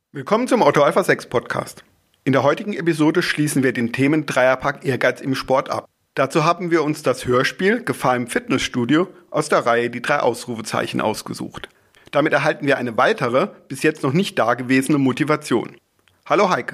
Willkommen zum Auto Alpha 6 Podcast. In der heutigen Episode schließen wir den Themen-Dreierpack Ehrgeiz im Sport ab. Dazu haben wir uns das Hörspiel Gefahr im Fitnessstudio aus der Reihe Die 3 Ausrufezeichen ausgesucht. Damit erhalten wir eine weitere, bis jetzt noch nicht dagewesene Motivation. Hallo Heike.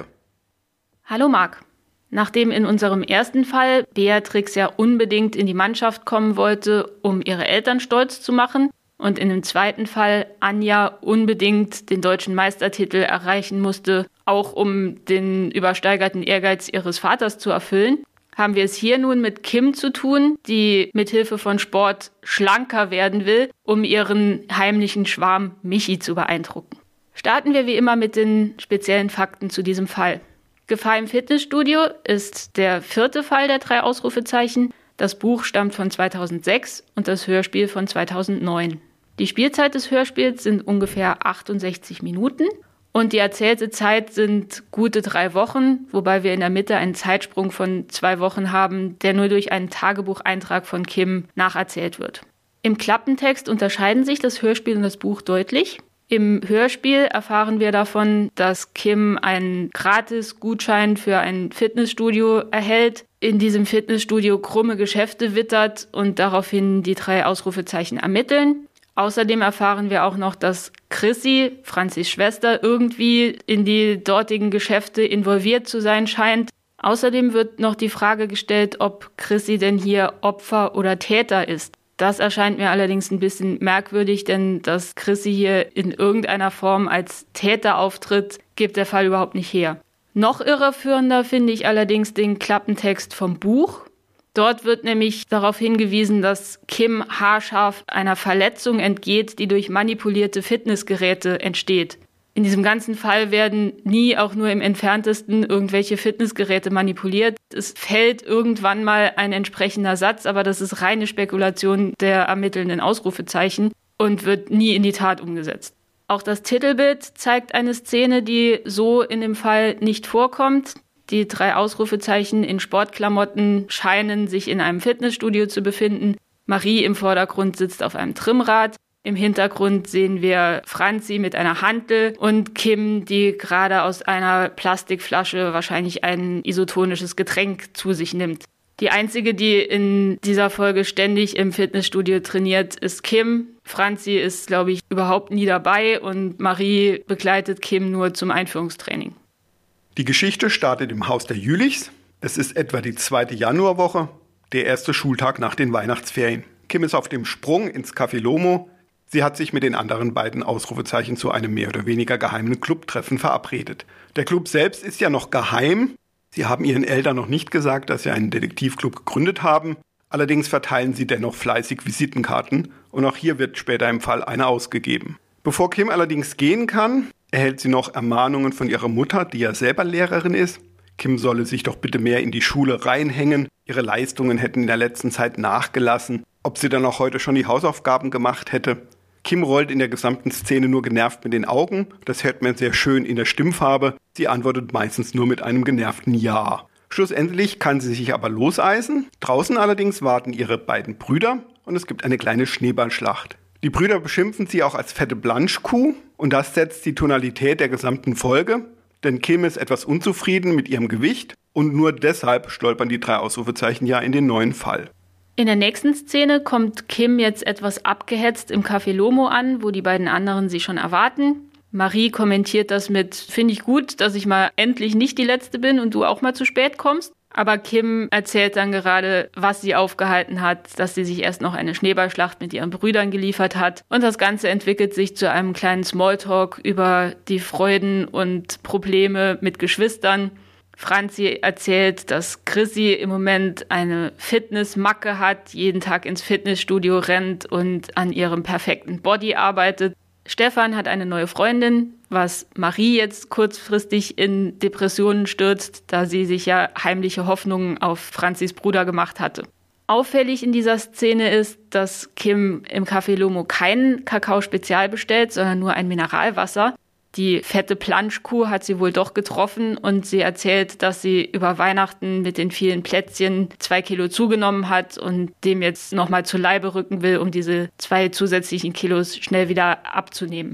Hallo Marc. Nachdem in unserem ersten Fall Beatrix ja unbedingt in die Mannschaft kommen wollte, um ihre Eltern stolz zu machen, und in dem zweiten Fall Anja unbedingt den deutschen Meistertitel erreichen musste, auch um den übersteigerten Ehrgeiz ihres Vaters zu erfüllen, haben wir es hier nun mit Kim zu tun, die mithilfe von Sport schlanker werden will, um ihren heimlichen Schwarm Michi zu beeindrucken. Starten wir wie immer mit den speziellen Fakten zu diesem Fall. Gefahr im Fitnessstudio ist der 4. Fall der 3 Ausrufezeichen. Das Buch stammt von 2006 und das Hörspiel von 2009. Die Spielzeit des Hörspiels sind ungefähr 68 Minuten und die erzählte Zeit sind gute 3 Wochen, wobei wir in der Mitte einen Zeitsprung von 2 Wochen haben, der nur durch einen Tagebucheintrag von Kim nacherzählt wird. Im Klappentext unterscheiden sich das Hörspiel und das Buch deutlich. Im Hörspiel erfahren wir davon, dass Kim einen Gratis-Gutschein für ein Fitnessstudio erhält, in diesem Fitnessstudio krumme Geschäfte wittert und daraufhin die 3 Ausrufezeichen ermitteln. Außerdem erfahren wir auch noch, dass Chrissy, Franzis Schwester, irgendwie in die dortigen Geschäfte involviert zu sein scheint. Außerdem wird noch die Frage gestellt, ob Chrissy denn hier Opfer oder Täter ist. Das erscheint mir allerdings ein bisschen merkwürdig, denn dass Chrissy hier in irgendeiner Form als Täter auftritt, gibt der Fall überhaupt nicht her. Noch irreführender finde ich allerdings den Klappentext vom Buch. Dort wird nämlich darauf hingewiesen, dass Kim haarscharf einer Verletzung entgeht, die durch manipulierte Fitnessgeräte entsteht. In diesem ganzen Fall werden nie auch nur im entferntesten irgendwelche Fitnessgeräte manipuliert. Es fällt irgendwann mal ein entsprechender Satz, aber das ist reine Spekulation der ermittelnden Ausrufezeichen und wird nie in die Tat umgesetzt. Auch das Titelbild zeigt eine Szene, die so in dem Fall nicht vorkommt. Die 3 Ausrufezeichen in Sportklamotten scheinen sich in einem Fitnessstudio zu befinden. Marie im Vordergrund sitzt auf einem Trimmrad. Im Hintergrund sehen wir Franzi mit einer Hantel und Kim, die gerade aus einer Plastikflasche wahrscheinlich ein isotonisches Getränk zu sich nimmt. Die einzige, die in dieser Folge ständig im Fitnessstudio trainiert, ist Kim. Franzi ist, glaube ich, überhaupt nie dabei und Marie begleitet Kim nur zum Einführungstraining. Die Geschichte startet im Haus der Jülichs. Es ist etwa die 2. Januarwoche, der erste Schultag nach den Weihnachtsferien. Kim ist auf dem Sprung ins Café Lomo. Sie hat sich mit den anderen beiden Ausrufezeichen zu einem mehr oder weniger geheimen Clubtreffen verabredet. Der Club selbst ist ja noch geheim. Sie haben ihren Eltern noch nicht gesagt, dass sie einen Detektivclub gegründet haben. Allerdings verteilen sie dennoch fleißig Visitenkarten und auch hier wird später im Fall eine ausgegeben. Bevor Kim allerdings gehen kann, erhält sie noch Ermahnungen von ihrer Mutter, die ja selber Lehrerin ist. Kim solle sich doch bitte mehr in die Schule reinhängen. Ihre Leistungen hätten in der letzten Zeit nachgelassen. Ob sie dann auch heute schon die Hausaufgaben gemacht hätte. Kim rollt in der gesamten Szene nur genervt mit den Augen. Das hört man sehr schön in der Stimmfarbe. Sie antwortet meistens nur mit einem genervten Ja. Schlussendlich kann sie sich aber loseisen. Draußen allerdings warten ihre beiden Brüder und es gibt eine kleine Schneeballschlacht. Die Brüder beschimpfen sie auch als fette Blanchkuh und das setzt die Tonalität der gesamten Folge, denn Kim ist etwas unzufrieden mit ihrem Gewicht und nur deshalb stolpern die 3 Ausrufezeichen ja in den neuen Fall. In der nächsten Szene kommt Kim jetzt etwas abgehetzt im Café Lomo an, wo die beiden anderen sie schon erwarten. Marie kommentiert das mit, finde ich gut, dass ich mal endlich nicht die Letzte bin und du auch mal zu spät kommst. Aber Kim erzählt dann gerade, was sie aufgehalten hat, dass sie sich erst noch eine Schneeballschlacht mit ihren Brüdern geliefert hat. Und das Ganze entwickelt sich zu einem kleinen Smalltalk über die Freuden und Probleme mit Geschwistern. Franzi erzählt, dass Chrissy im Moment eine Fitnessmacke hat, jeden Tag ins Fitnessstudio rennt und an ihrem perfekten Body arbeitet. Stefan hat eine neue Freundin, was Marie jetzt kurzfristig in Depressionen stürzt, da sie sich ja heimliche Hoffnungen auf Franzis Bruder gemacht hatte. Auffällig in dieser Szene ist, dass Kim im Café Lomo keinen Kakao-Spezial bestellt, sondern nur ein Mineralwasser. Die fette Planschkuh hat sie wohl doch getroffen und sie erzählt, dass sie über Weihnachten mit den vielen Plätzchen 2 Kilo zugenommen hat und dem jetzt nochmal zu Leibe rücken will, um diese 2 zusätzlichen Kilos schnell wieder abzunehmen.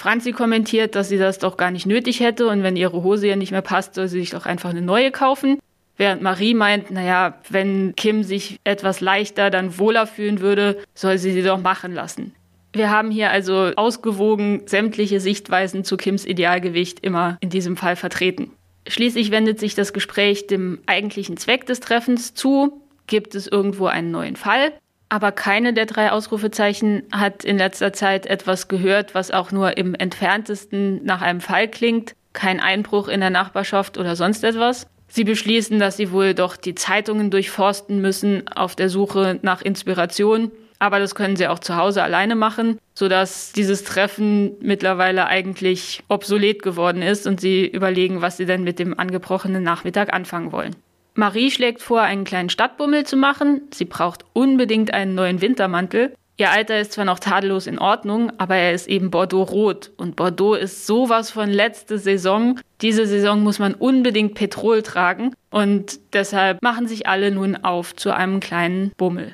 Franzi kommentiert, dass sie das doch gar nicht nötig hätte und wenn ihre Hose ja nicht mehr passt, soll sie sich doch einfach eine neue kaufen. Während Marie meint, wenn Kim sich etwas leichter, dann wohler fühlen würde, soll sie doch machen lassen. Wir haben hier also ausgewogen sämtliche Sichtweisen zu Kims Idealgewicht immer in diesem Fall vertreten. Schließlich wendet sich das Gespräch dem eigentlichen Zweck des Treffens zu. Gibt es irgendwo einen neuen Fall? Aber keine der 3 Ausrufezeichen hat in letzter Zeit etwas gehört, was auch nur im entferntesten nach einem Fall klingt. Kein Einbruch in der Nachbarschaft oder sonst etwas. Sie beschließen, dass sie wohl doch die Zeitungen durchforsten müssen auf der Suche nach Inspiration. Aber das können sie auch zu Hause alleine machen, sodass dieses Treffen mittlerweile eigentlich obsolet geworden ist und sie überlegen, was sie denn mit dem angebrochenen Nachmittag anfangen wollen. Marie schlägt vor, einen kleinen Stadtbummel zu machen. Sie braucht unbedingt einen neuen Wintermantel. Ihr Alter ist zwar noch tadellos in Ordnung, aber er ist eben Bordeaux-rot. Und Bordeaux ist sowas von letzte Saison. Diese Saison muss man unbedingt Petrol tragen. Und deshalb machen sich alle nun auf zu einem kleinen Bummel.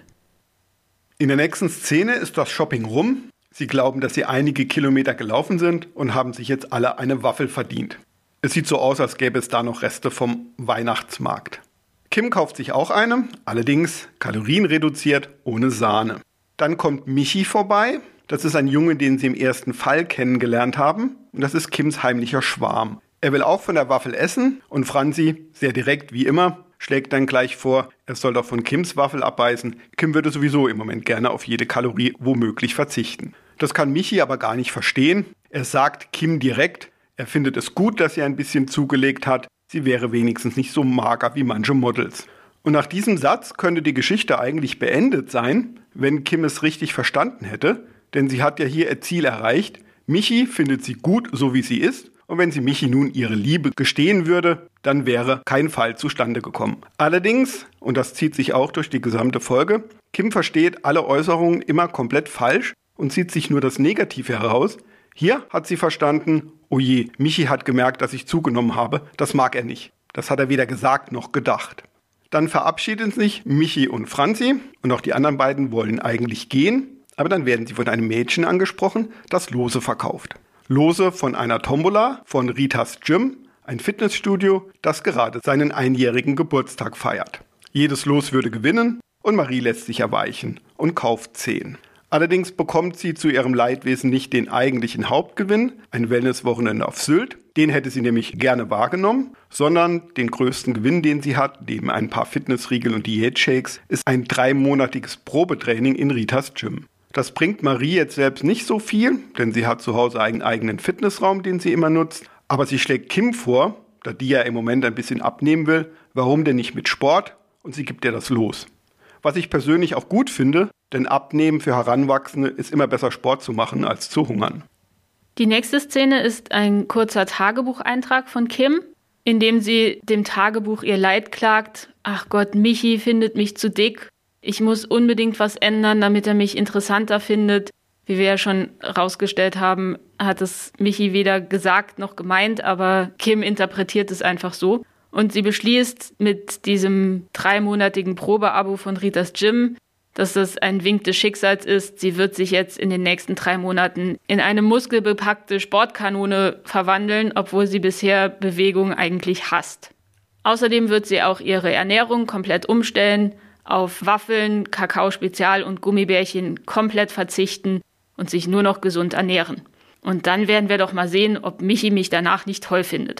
In der nächsten Szene ist das Shopping rum. Sie glauben, dass sie einige Kilometer gelaufen sind und haben sich jetzt alle eine Waffel verdient. Es sieht so aus, als gäbe es da noch Reste vom Weihnachtsmarkt. Kim kauft sich auch eine, allerdings kalorienreduziert ohne Sahne. Dann kommt Michi vorbei. Das ist ein Junge, den sie im ersten Fall kennengelernt haben. Und das ist Kims heimlicher Schwarm. Er will auch von der Waffel essen und Franzi, sehr direkt wie immer, schlägt dann gleich vor, er soll doch von Kims Waffel abbeißen. Kim würde sowieso im Moment gerne auf jede Kalorie womöglich verzichten. Das kann Michi aber gar nicht verstehen. Er sagt Kim direkt, er findet es gut, dass sie ein bisschen zugelegt hat. Sie wäre wenigstens nicht so mager wie manche Models. Und nach diesem Satz könnte die Geschichte eigentlich beendet sein, wenn Kim es richtig verstanden hätte. Denn sie hat ja hier ihr Ziel erreicht. Michi findet sie gut, so wie sie ist. Und wenn sie Michi nun ihre Liebe gestehen würde, dann wäre kein Fall zustande gekommen. Allerdings, und das zieht sich auch durch die gesamte Folge, Kim versteht alle Äußerungen immer komplett falsch und zieht sich nur das Negative heraus. Hier hat sie verstanden, oh je, Michi hat gemerkt, dass ich zugenommen habe, das mag er nicht. Das hat er weder gesagt noch gedacht. Dann verabschieden sich Michi und Franzi und auch die anderen beiden wollen eigentlich gehen, aber dann werden sie von einem Mädchen angesprochen, das Lose verkauft. Lose von einer Tombola von Ritas Gym, ein Fitnessstudio, das gerade seinen 1-jährigen Geburtstag feiert. Jedes Los würde gewinnen und Marie lässt sich erweichen und kauft 10. Allerdings bekommt sie zu ihrem Leidwesen nicht den eigentlichen Hauptgewinn, ein Wellnesswochenende auf Sylt, den hätte sie nämlich gerne wahrgenommen, sondern den größten Gewinn, den sie hat, neben ein paar Fitnessriegel und Diätshakes, ist ein 3-monatiges Probetraining in Ritas Gym. Das bringt Marie jetzt selbst nicht so viel, denn sie hat zu Hause einen eigenen Fitnessraum, den sie immer nutzt. Aber sie schlägt Kim vor, da die ja im Moment ein bisschen abnehmen will, warum denn nicht mit Sport? Und sie gibt ihr das Los. Was ich persönlich auch gut finde, denn Abnehmen für Heranwachsende ist immer besser Sport zu machen als zu hungern. Die nächste Szene ist ein kurzer Tagebucheintrag von Kim, in dem sie dem Tagebuch ihr Leid klagt. Ach Gott, Michi findet mich zu dick. Ich muss unbedingt was ändern, damit er mich interessanter findet. Wie wir ja schon rausgestellt haben, hat es Michi weder gesagt noch gemeint, aber Kim interpretiert es einfach so. Und sie beschließt mit diesem 3-monatigen Probeabo von Ritas Gym, dass das ein Wink des Schicksals ist. Sie wird sich jetzt in den nächsten 3 Monaten in eine muskelbepackte Sportkanone verwandeln, obwohl sie bisher Bewegung eigentlich hasst. Außerdem wird sie auch ihre Ernährung komplett umstellen, auf Waffeln, Kakao-Spezial und Gummibärchen komplett verzichten und sich nur noch gesund ernähren. Und dann werden wir doch mal sehen, ob Michi mich danach nicht toll findet.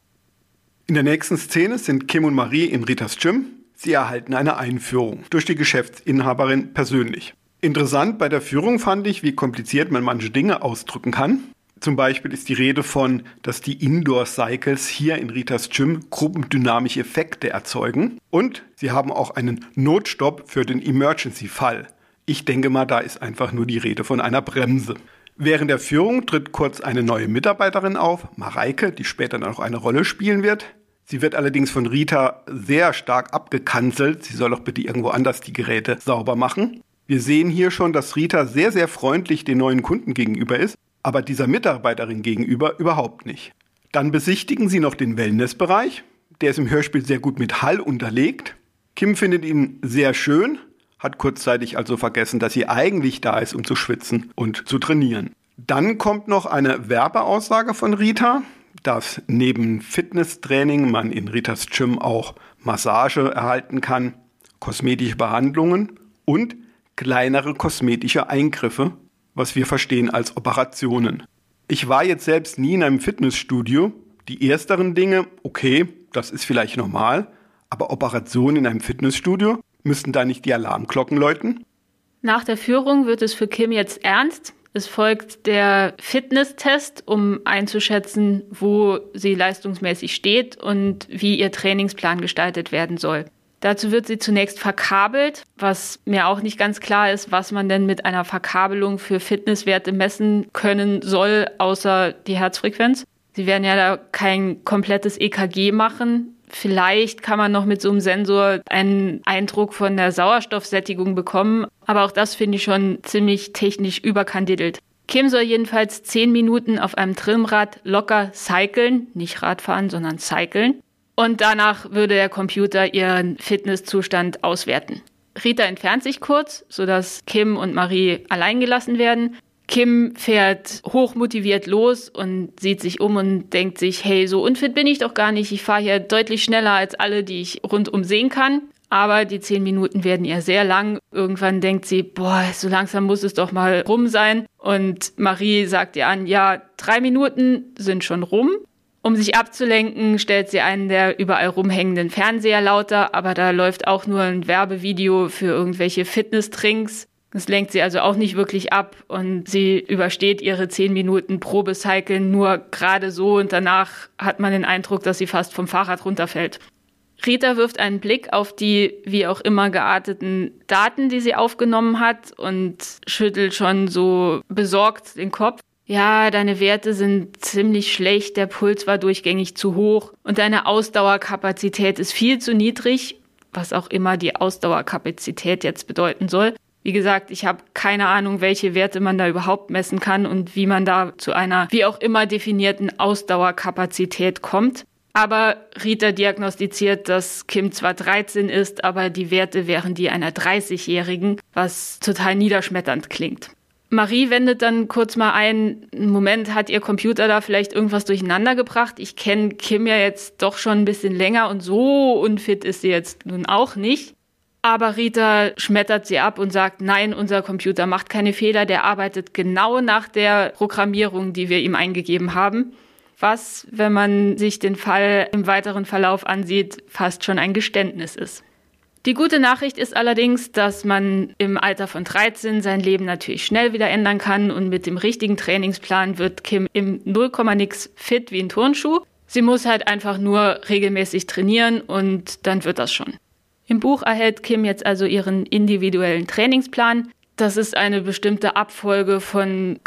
In der nächsten Szene sind Kim und Marie in Ritas Gym. Sie erhalten eine Einführung durch die Geschäftsinhaberin persönlich. Interessant bei der Führung fand ich, wie kompliziert man manche Dinge ausdrücken kann. Zum Beispiel ist die Rede von, dass die Indoor-Cycles hier in Ritas Gym gruppendynamische Effekte erzeugen. Und sie haben auch einen Notstopp für den Emergency-Fall. Ich denke mal, da ist einfach nur die Rede von einer Bremse. Während der Führung tritt kurz eine neue Mitarbeiterin auf, Mareike, die später noch eine Rolle spielen wird. Sie wird allerdings von Rita sehr stark abgekanzelt. Sie soll doch bitte irgendwo anders die Geräte sauber machen. Wir sehen hier schon, dass Rita sehr, sehr freundlich den neuen Kunden gegenüber ist, aber dieser Mitarbeiterin gegenüber überhaupt nicht. Dann besichtigen sie noch den Wellnessbereich. Der ist im Hörspiel sehr gut mit Hall unterlegt. Kim findet ihn sehr schön, hat kurzzeitig also vergessen, dass sie eigentlich da ist, um zu schwitzen und zu trainieren. Dann kommt noch eine Werbeaussage von Rita, dass neben Fitnesstraining man in Ritas Gym auch Massage erhalten kann, kosmetische Behandlungen und kleinere kosmetische Eingriffe, was wir verstehen als Operationen. Ich war jetzt selbst nie in einem Fitnessstudio. Die ersteren Dinge, okay, das ist vielleicht normal, aber Operationen in einem Fitnessstudio, müssten da nicht die Alarmglocken läuten? Nach der Führung wird es für Kim jetzt ernst. Es folgt der Fitnesstest, um einzuschätzen, wo sie leistungsmäßig steht und wie ihr Trainingsplan gestaltet werden soll. Dazu wird sie zunächst verkabelt, was mir auch nicht ganz klar ist, was man denn mit einer Verkabelung für Fitnesswerte messen können soll, außer die Herzfrequenz. Sie werden ja da kein komplettes EKG machen. Vielleicht kann man noch mit so einem Sensor einen Eindruck von der Sauerstoffsättigung bekommen, aber auch das finde ich schon ziemlich technisch überkandidelt. Kim soll jedenfalls 10 Minuten auf einem Trimmrad locker cyclen, nicht Radfahren, sondern cyclen. Und danach würde der Computer ihren Fitnesszustand auswerten. Rita entfernt sich kurz, sodass Kim und Marie allein gelassen werden. Kim fährt hochmotiviert los und sieht sich um und denkt sich, hey, so unfit bin ich doch gar nicht. Ich fahre hier deutlich schneller als alle, die ich rundum sehen kann. Aber die 10 Minuten werden ihr sehr lang. Irgendwann denkt sie, boah, so langsam muss es doch mal rum sein. Und Marie sagt ihr an, ja, 3 Minuten sind schon rum. Um sich abzulenken, stellt sie einen der überall rumhängenden Fernseher lauter, aber da läuft auch nur ein Werbevideo für irgendwelche Fitnesstrinks. Das lenkt sie also auch nicht wirklich ab und sie übersteht ihre 10 Minuten Probecyclen nur gerade so und danach hat man den Eindruck, dass sie fast vom Fahrrad runterfällt. Rita wirft einen Blick auf die wie auch immer gearteten Daten, die sie aufgenommen hat und schüttelt schon so besorgt den Kopf. Ja, deine Werte sind ziemlich schlecht, der Puls war durchgängig zu hoch und deine Ausdauerkapazität ist viel zu niedrig, was auch immer die Ausdauerkapazität jetzt bedeuten soll. Wie gesagt, ich habe keine Ahnung, welche Werte man da überhaupt messen kann und wie man da zu einer wie auch immer definierten Ausdauerkapazität kommt. Aber Rita diagnostiziert, dass Kim zwar 13 ist, aber die Werte wären die einer 30-Jährigen, was total niederschmetternd klingt. Marie wendet dann kurz mal ein, Moment, hat ihr Computer da vielleicht irgendwas durcheinander gebracht? Ich kenne Kim ja jetzt doch schon ein bisschen länger und so unfit ist sie jetzt nun auch nicht. Aber Rita schmettert sie ab und sagt, nein, unser Computer macht keine Fehler, der arbeitet genau nach der Programmierung, die wir ihm eingegeben haben. Was, wenn man sich den Fall im weiteren Verlauf ansieht, fast schon ein Geständnis ist. Die gute Nachricht ist allerdings, dass man im Alter von 13 sein Leben natürlich schnell wieder ändern kann und mit dem richtigen Trainingsplan wird Kim im 0,nix fit wie ein Turnschuh. Sie muss halt einfach nur regelmäßig trainieren und dann wird das schon. Im Buch erhält Kim jetzt also ihren individuellen Trainingsplan. Das ist eine bestimmte Abfolge von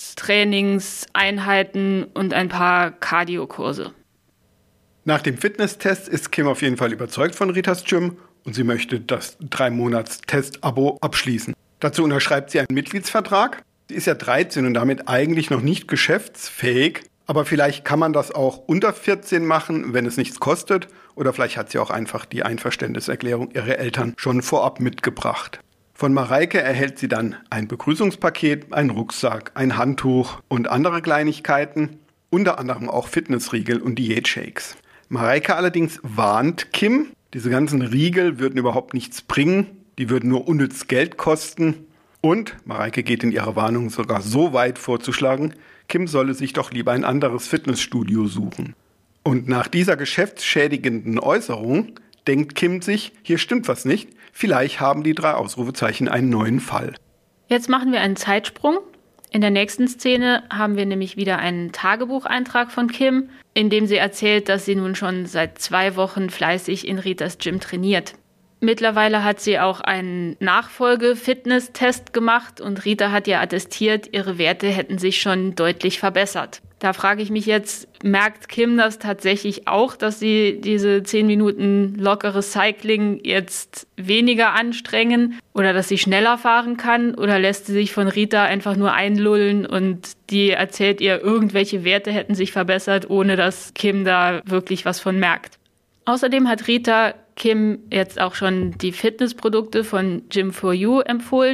Krafttrainingseinheiten und ein paar Cardio-Kurse. Nach dem Fitnesstest ist Kim auf jeden Fall überzeugt von Ritas Gym und sie möchte das 3-Monats-Test-Abo abschließen. Dazu unterschreibt sie einen Mitgliedsvertrag. Sie ist ja 13 und damit eigentlich noch nicht geschäftsfähig. Aber vielleicht kann man das auch unter 14 machen, wenn es nichts kostet. Oder vielleicht hat sie auch einfach die Einverständniserklärung ihrer Eltern schon vorab mitgebracht. Von Mareike erhält sie dann ein Begrüßungspaket, einen Rucksack, ein Handtuch und andere Kleinigkeiten. Unter anderem auch Fitnessriegel und Diätshakes. Mareike allerdings warnt Kim, diese ganzen Riegel würden überhaupt nichts bringen. Die würden nur unnütz Geld kosten. Und Mareike geht in ihrer Warnung sogar so weit vorzuschlagen, Kim solle sich doch lieber ein anderes Fitnessstudio suchen. Und nach dieser geschäftsschädigenden Äußerung denkt Kim sich, hier stimmt was nicht, vielleicht haben die 3 Ausrufezeichen einen neuen Fall. Jetzt machen wir einen Zeitsprung. In der nächsten Szene haben wir nämlich wieder einen Tagebucheintrag von Kim, in dem sie erzählt, dass sie nun schon seit 2 Wochen fleißig in Ritas Gym trainiert. Mittlerweile hat sie auch einen Nachfolge-Fitness-Test gemacht und Rita hat ihr attestiert, ihre Werte hätten sich schon deutlich verbessert. Da frage ich mich jetzt, merkt Kim das tatsächlich auch, dass sie diese 10 Minuten lockeres Cycling jetzt weniger anstrengen oder dass sie schneller fahren kann oder lässt sie sich von Rita einfach nur einlullen und die erzählt ihr, irgendwelche Werte hätten sich verbessert, ohne dass Kim da wirklich was von merkt. Außerdem hat Rita Kim jetzt auch schon die Fitnessprodukte von Gym4U empfohlen.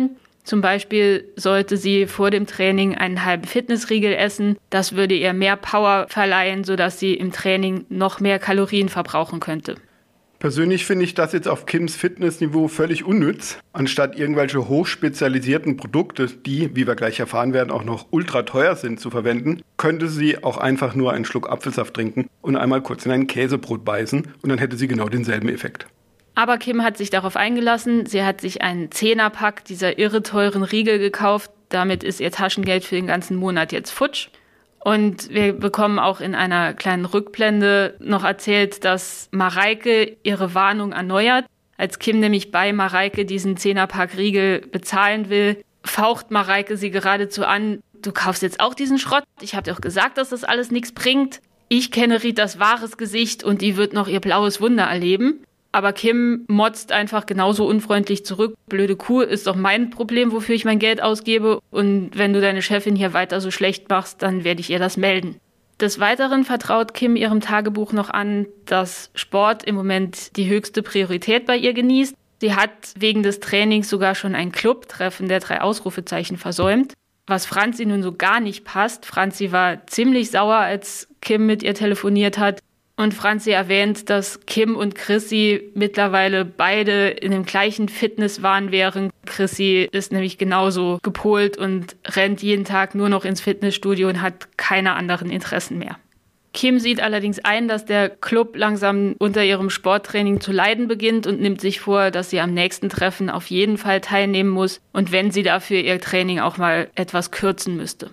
Zum Beispiel sollte sie vor dem Training einen halben Fitnessriegel essen. Das würde ihr mehr Power verleihen, sodass sie im Training noch mehr Kalorien verbrauchen könnte. Persönlich finde ich das jetzt auf Kims Fitnessniveau völlig unnütz. Anstatt irgendwelche hochspezialisierten Produkte, die, wie wir gleich erfahren werden, auch noch ultra teuer sind, zu verwenden, könnte sie auch einfach nur einen Schluck Apfelsaft trinken und einmal kurz in ein Käsebrot beißen und dann hätte sie genau denselben Effekt. Aber Kim hat sich darauf eingelassen. Sie hat sich einen 10er-Pack dieser irre teuren Riegel gekauft. Damit ist ihr Taschengeld für den ganzen Monat jetzt futsch. Und wir bekommen auch in einer kleinen Rückblende noch erzählt, dass Mareike ihre Warnung erneuert. Als Kim nämlich bei Mareike diesen 10er-Pack Riegel bezahlen will, faucht Mareike sie geradezu an. Du kaufst jetzt auch diesen Schrott? Ich habe dir doch gesagt, dass das alles nichts bringt. Ich kenne Ritas wahres Gesicht und die wird noch ihr blaues Wunder erleben. Aber Kim motzt einfach genauso unfreundlich zurück. Blöde Kuh, ist doch mein Problem, wofür ich mein Geld ausgebe. Und wenn du deine Chefin hier weiter so schlecht machst, dann werde ich ihr das melden. Des Weiteren vertraut Kim ihrem Tagebuch noch an, dass Sport im Moment die höchste Priorität bei ihr genießt. Sie hat wegen des Trainings sogar schon ein Clubtreffen der 3 Ausrufezeichen versäumt. Was Franzi nun so gar nicht passt. Franzi war ziemlich sauer, als Kim mit ihr telefoniert hat. Und Franzi erwähnt, dass Kim und Chrissy mittlerweile beide in dem gleichen Fitnesswahn wären. Chrissy ist nämlich genauso gepolt und rennt jeden Tag nur noch ins Fitnessstudio und hat keine anderen Interessen mehr. Kim sieht allerdings ein, dass der Club langsam unter ihrem Sporttraining zu leiden beginnt und nimmt sich vor, dass sie am nächsten Treffen auf jeden Fall teilnehmen muss und wenn sie dafür ihr Training auch mal etwas kürzen müsste.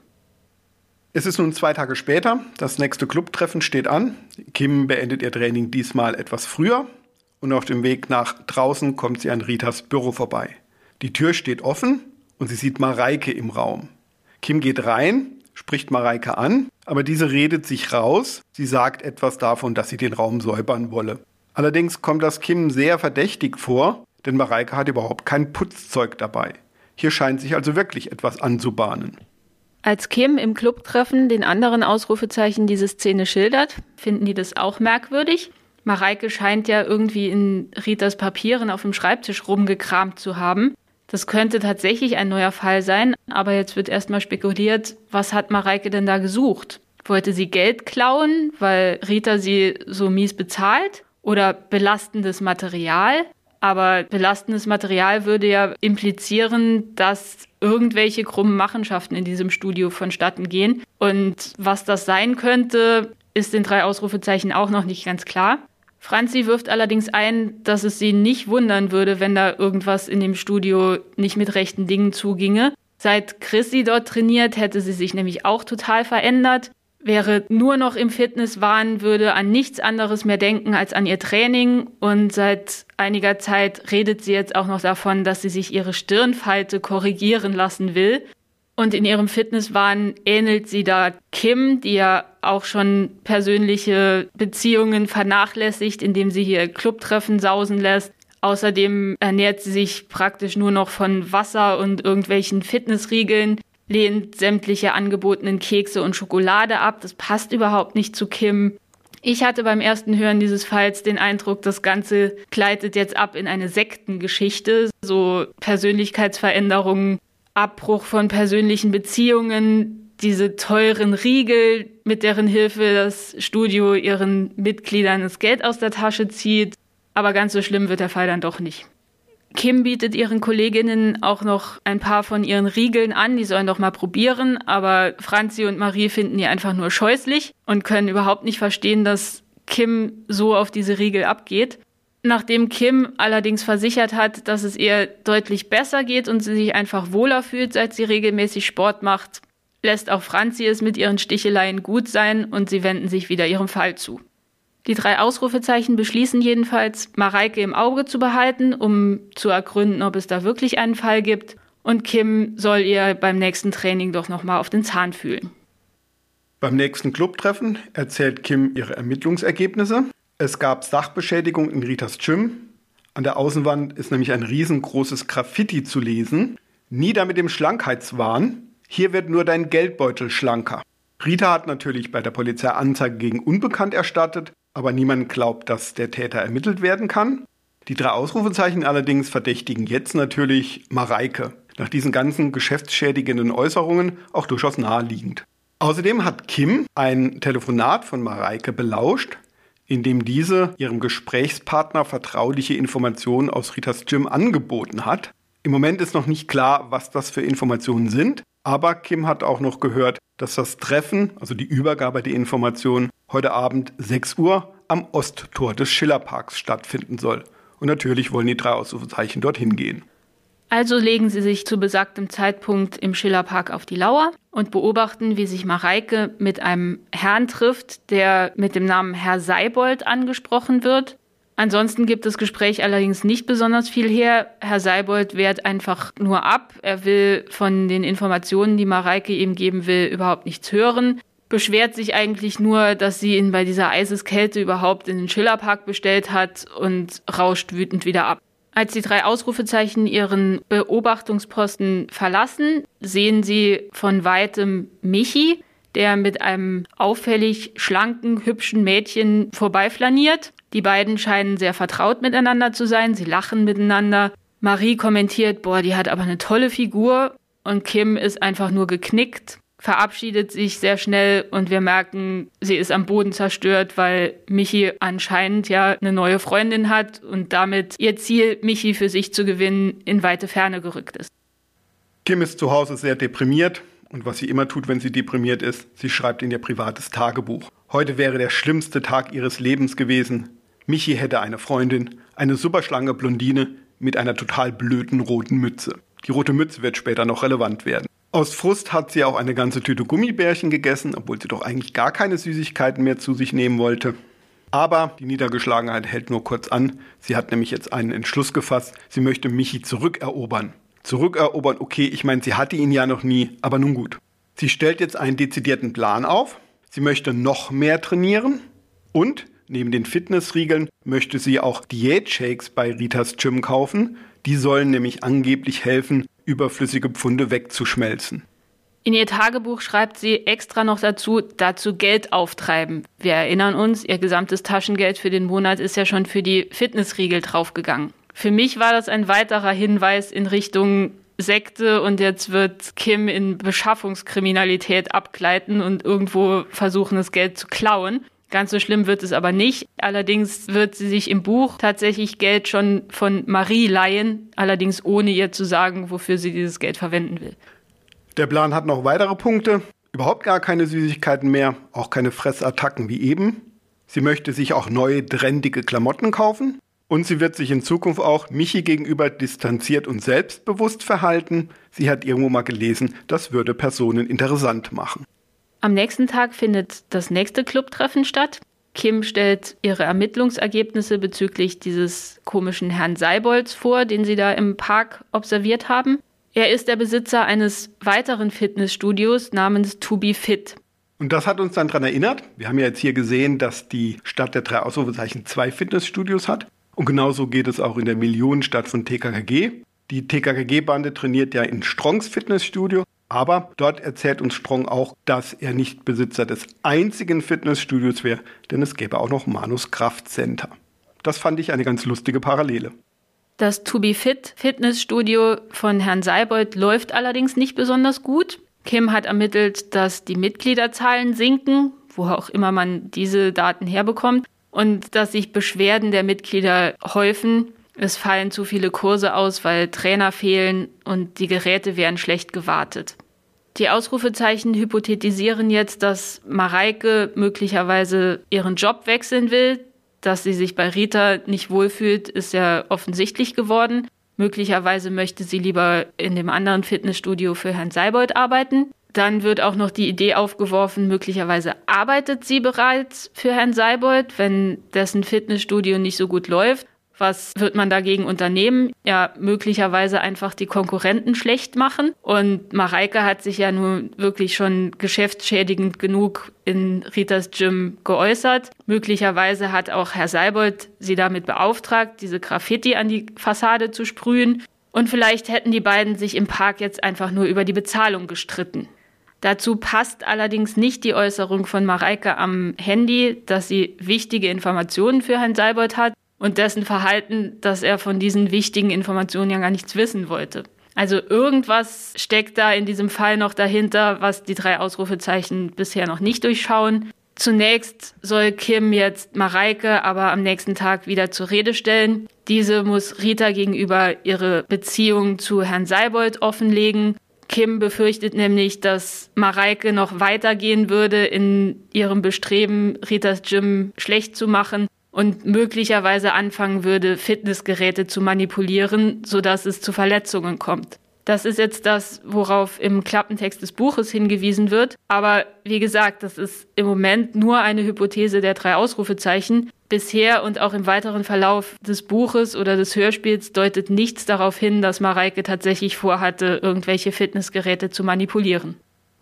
Es ist nun 2 Tage später, das nächste Clubtreffen steht an. Kim beendet ihr Training diesmal etwas früher und auf dem Weg nach draußen kommt sie an Ritas Büro vorbei. Die Tür steht offen und sie sieht Mareike im Raum. Kim geht rein, spricht Mareike an, aber diese redet sich raus. Sie sagt etwas davon, dass sie den Raum säubern wolle. Allerdings kommt das Kim sehr verdächtig vor, denn Mareike hat überhaupt kein Putzzeug dabei. Hier scheint sich also wirklich etwas anzubahnen. Als Kim im Clubtreffen den anderen Ausrufezeichen diese Szene schildert, finden die das auch merkwürdig. Mareike scheint ja irgendwie in Ritas Papieren auf dem Schreibtisch rumgekramt zu haben. Das könnte tatsächlich ein neuer Fall sein, aber jetzt wird erstmal spekuliert, was hat Mareike denn da gesucht? Wollte sie Geld klauen, weil Rita sie so mies bezahlt? Oder belastendes Material? Aber belastendes Material würde ja implizieren, dass irgendwelche krummen Machenschaften in diesem Studio vonstatten gehen. Und was das sein könnte, ist den 3 Ausrufezeichen auch noch nicht ganz klar. Franzi wirft allerdings ein, dass es sie nicht wundern würde, wenn da irgendwas in dem Studio nicht mit rechten Dingen zuginge. Seit Chrissy dort trainiert, hätte sie sich nämlich auch total verändert. Wäre nur noch im Fitnesswahn, würde an nichts anderes mehr denken als an ihr Training. Und seit einiger Zeit redet sie jetzt auch noch davon, dass sie sich ihre Stirnfalte korrigieren lassen will. Und in ihrem Fitnesswahn ähnelt sie da Kim, die ja auch schon persönliche Beziehungen vernachlässigt, indem sie hier Clubtreffen sausen lässt. Außerdem ernährt sie sich praktisch nur noch von Wasser und irgendwelchen Fitnessriegeln, lehnt sämtliche angebotenen Kekse und Schokolade ab. Das passt überhaupt nicht zu Kim. Ich hatte beim ersten Hören dieses Falls den Eindruck, das Ganze gleitet jetzt ab in eine Sektengeschichte. So Persönlichkeitsveränderungen, Abbruch von persönlichen Beziehungen, diese teuren Riegel, mit deren Hilfe das Studio ihren Mitgliedern das Geld aus der Tasche zieht. Aber ganz so schlimm wird der Fall dann doch nicht. Kim bietet ihren Kolleginnen auch noch ein paar von ihren Riegeln an, die sollen doch mal probieren, aber Franzi und Marie finden die einfach nur scheußlich und können überhaupt nicht verstehen, dass Kim so auf diese Riegel abgeht. Nachdem Kim allerdings versichert hat, dass es ihr deutlich besser geht und sie sich einfach wohler fühlt, seit sie regelmäßig Sport macht, lässt auch Franzi es mit ihren Sticheleien gut sein und sie wenden sich wieder ihrem Fall zu. Die 3 Ausrufezeichen beschließen jedenfalls, Mareike im Auge zu behalten, um zu ergründen, ob es da wirklich einen Fall gibt. Und Kim soll ihr beim nächsten Training doch nochmal auf den Zahn fühlen. Beim nächsten Clubtreffen erzählt Kim ihre Ermittlungsergebnisse. Es gab Sachbeschädigung in Ritas Gym. An der Außenwand ist nämlich ein riesengroßes Graffiti zu lesen. Nieder mit dem Schlankheitswahn. Hier wird nur dein Geldbeutel schlanker. Rita hat natürlich bei der Polizei Anzeige gegen Unbekannt erstattet, aber niemand glaubt, dass der Täter ermittelt werden kann. Die 3 Ausrufezeichen allerdings verdächtigen jetzt natürlich Mareike. nach diesen ganzen geschäftsschädigenden Äußerungen auch durchaus naheliegend. Außerdem hat Kim ein Telefonat von Mareike belauscht, in dem diese ihrem Gesprächspartner vertrauliche Informationen aus Ritas Gym angeboten hat. Im Moment ist noch nicht klar, was das für Informationen sind, aber Kim hat auch noch gehört, dass das Treffen, also die Übergabe der Informationen, heute Abend 6 Uhr am Osttor des Schillerparks stattfinden soll. Und natürlich wollen die 3 Ausrufezeichen dorthin gehen. Also legen sie sich zu besagtem Zeitpunkt im Schillerpark auf die Lauer und beobachten, wie sich Mareike mit einem Herrn trifft, der mit dem Namen Herr Seibold angesprochen wird. Ansonsten gibt das Gespräch allerdings nicht besonders viel her. Herr Seibold wehrt einfach nur ab. Er will von den Informationen, die Mareike ihm geben will, überhaupt nichts hören. Beschwert sich eigentlich nur, dass sie ihn bei dieser Eiseskälte überhaupt in den Schillerpark bestellt hat und rauscht wütend wieder ab. Als die 3 Ausrufezeichen ihren Beobachtungsposten verlassen, sehen sie von weitem Michi, der mit einem auffällig schlanken, hübschen Mädchen vorbeiflaniert. Die beiden scheinen sehr vertraut miteinander zu sein, sie lachen miteinander. Marie kommentiert, die hat aber eine tolle Figur. Und Kim ist einfach nur geknickt, verabschiedet sich sehr schnell und wir merken, sie ist am Boden zerstört, weil Michi anscheinend ja eine neue Freundin hat und damit ihr Ziel, Michi für sich zu gewinnen, in weite Ferne gerückt ist. Kim ist zu Hause sehr deprimiert und was sie immer tut, wenn sie deprimiert ist, sie schreibt in ihr privates Tagebuch. Heute wäre der schlimmste Tag ihres Lebens gewesen. Michi hätte eine Freundin, eine superschlanke Blondine mit einer total blöden roten Mütze. Die rote Mütze wird später noch relevant werden. Aus Frust hat sie auch eine ganze Tüte Gummibärchen gegessen, obwohl sie doch eigentlich gar keine Süßigkeiten mehr zu sich nehmen wollte. Aber die Niedergeschlagenheit hält nur kurz an. Sie hat nämlich jetzt einen Entschluss gefasst. Sie möchte Michi zurückerobern. Zurückerobern, okay, ich meine, sie hatte ihn ja noch nie, aber nun gut. Sie stellt jetzt einen dezidierten Plan auf. Sie möchte noch mehr trainieren und neben den Fitnessriegeln möchte sie auch Diätshakes bei Ritas Gym kaufen. Die sollen nämlich angeblich helfen, überflüssige Pfunde wegzuschmelzen. In ihr Tagebuch schreibt sie extra noch dazu Geld auftreiben. Wir erinnern uns, ihr gesamtes Taschengeld für den Monat ist ja schon für die Fitnessriegel draufgegangen. Für mich war das ein weiterer Hinweis in Richtung Sekte und jetzt wird Kim in Beschaffungskriminalität abgleiten und irgendwo versuchen, das Geld zu klauen. Ganz so schlimm wird es aber nicht. Allerdings wird sie sich im Buch tatsächlich Geld schon von Marie leihen, allerdings ohne ihr zu sagen, wofür sie dieses Geld verwenden will. Der Plan hat noch weitere Punkte. Überhaupt gar keine Süßigkeiten mehr, auch keine Fressattacken wie eben. Sie möchte sich auch neue, trendige Klamotten kaufen. Und sie wird sich in Zukunft auch Michi gegenüber distanziert und selbstbewusst verhalten. Sie hat irgendwo mal gelesen, das würde Personen interessant machen. Am nächsten Tag findet das nächste Clubtreffen statt. Kim stellt ihre Ermittlungsergebnisse bezüglich dieses komischen Herrn Seibolds vor, den sie da im Park observiert haben. Er ist der Besitzer eines weiteren Fitnessstudios namens To Be Fit. Und das hat uns dann daran erinnert. Wir haben ja jetzt hier gesehen, dass die Stadt der 3 Ausrufezeichen 2 Fitnessstudios hat. Und genauso geht es auch in der Millionenstadt von TKKG. Die TKKG-Bande trainiert ja in Strongs Fitnessstudio. Aber dort erzählt uns Strong auch, dass er nicht Besitzer des einzigen Fitnessstudios wäre, denn es gäbe auch noch Manus Kraftcenter. Das fand ich eine ganz lustige Parallele. Das To Be Fit Fitnessstudio von Herrn Seibold läuft allerdings nicht besonders gut. Kim hat ermittelt, dass die Mitgliederzahlen sinken, wo auch immer man diese Daten herbekommt, und dass sich Beschwerden der Mitglieder häufen. Es fallen zu viele Kurse aus, weil Trainer fehlen und die Geräte werden schlecht gewartet. Die Ausrufezeichen hypothetisieren jetzt, dass Mareike möglicherweise ihren Job wechseln will. Dass sie sich bei Rita nicht wohlfühlt, ist ja offensichtlich geworden. Möglicherweise möchte sie lieber in dem anderen Fitnessstudio für Herrn Seibold arbeiten. Dann wird auch noch die Idee aufgeworfen, möglicherweise arbeitet sie bereits für Herrn Seibold, wenn dessen Fitnessstudio nicht so gut läuft. Was wird man dagegen unternehmen? Ja, möglicherweise einfach die Konkurrenten schlecht machen. Und Mareike hat sich ja nun wirklich schon geschäftsschädigend genug in Ritas Gym geäußert. Möglicherweise hat auch Herr Seibold sie damit beauftragt, diese Graffiti an die Fassade zu sprühen. Und vielleicht hätten die beiden sich im Park jetzt einfach nur über die Bezahlung gestritten. Dazu passt allerdings nicht die Äußerung von Mareike am Handy, dass sie wichtige Informationen für Herrn Seibold hat. Und dessen Verhalten, dass er von diesen wichtigen Informationen ja gar nichts wissen wollte. Also irgendwas steckt da in diesem Fall noch dahinter, was die 3 Ausrufezeichen bisher noch nicht durchschauen. Zunächst soll Kim jetzt Mareike aber am nächsten Tag wieder zur Rede stellen. Diese muss Rita gegenüber ihre Beziehung zu Herrn Seibold offenlegen. Kim befürchtet nämlich, dass Mareike noch weitergehen würde in ihrem Bestreben, Ritas Gym schlecht zu machen und möglicherweise anfangen würde, Fitnessgeräte zu manipulieren, sodass es zu Verletzungen kommt. Das ist jetzt das, worauf im Klappentext des Buches hingewiesen wird. Aber wie gesagt, das ist im Moment nur eine Hypothese der 3 Ausrufezeichen. Bisher und auch im weiteren Verlauf des Buches oder des Hörspiels deutet nichts darauf hin, dass Mareike tatsächlich vorhatte, irgendwelche Fitnessgeräte zu manipulieren.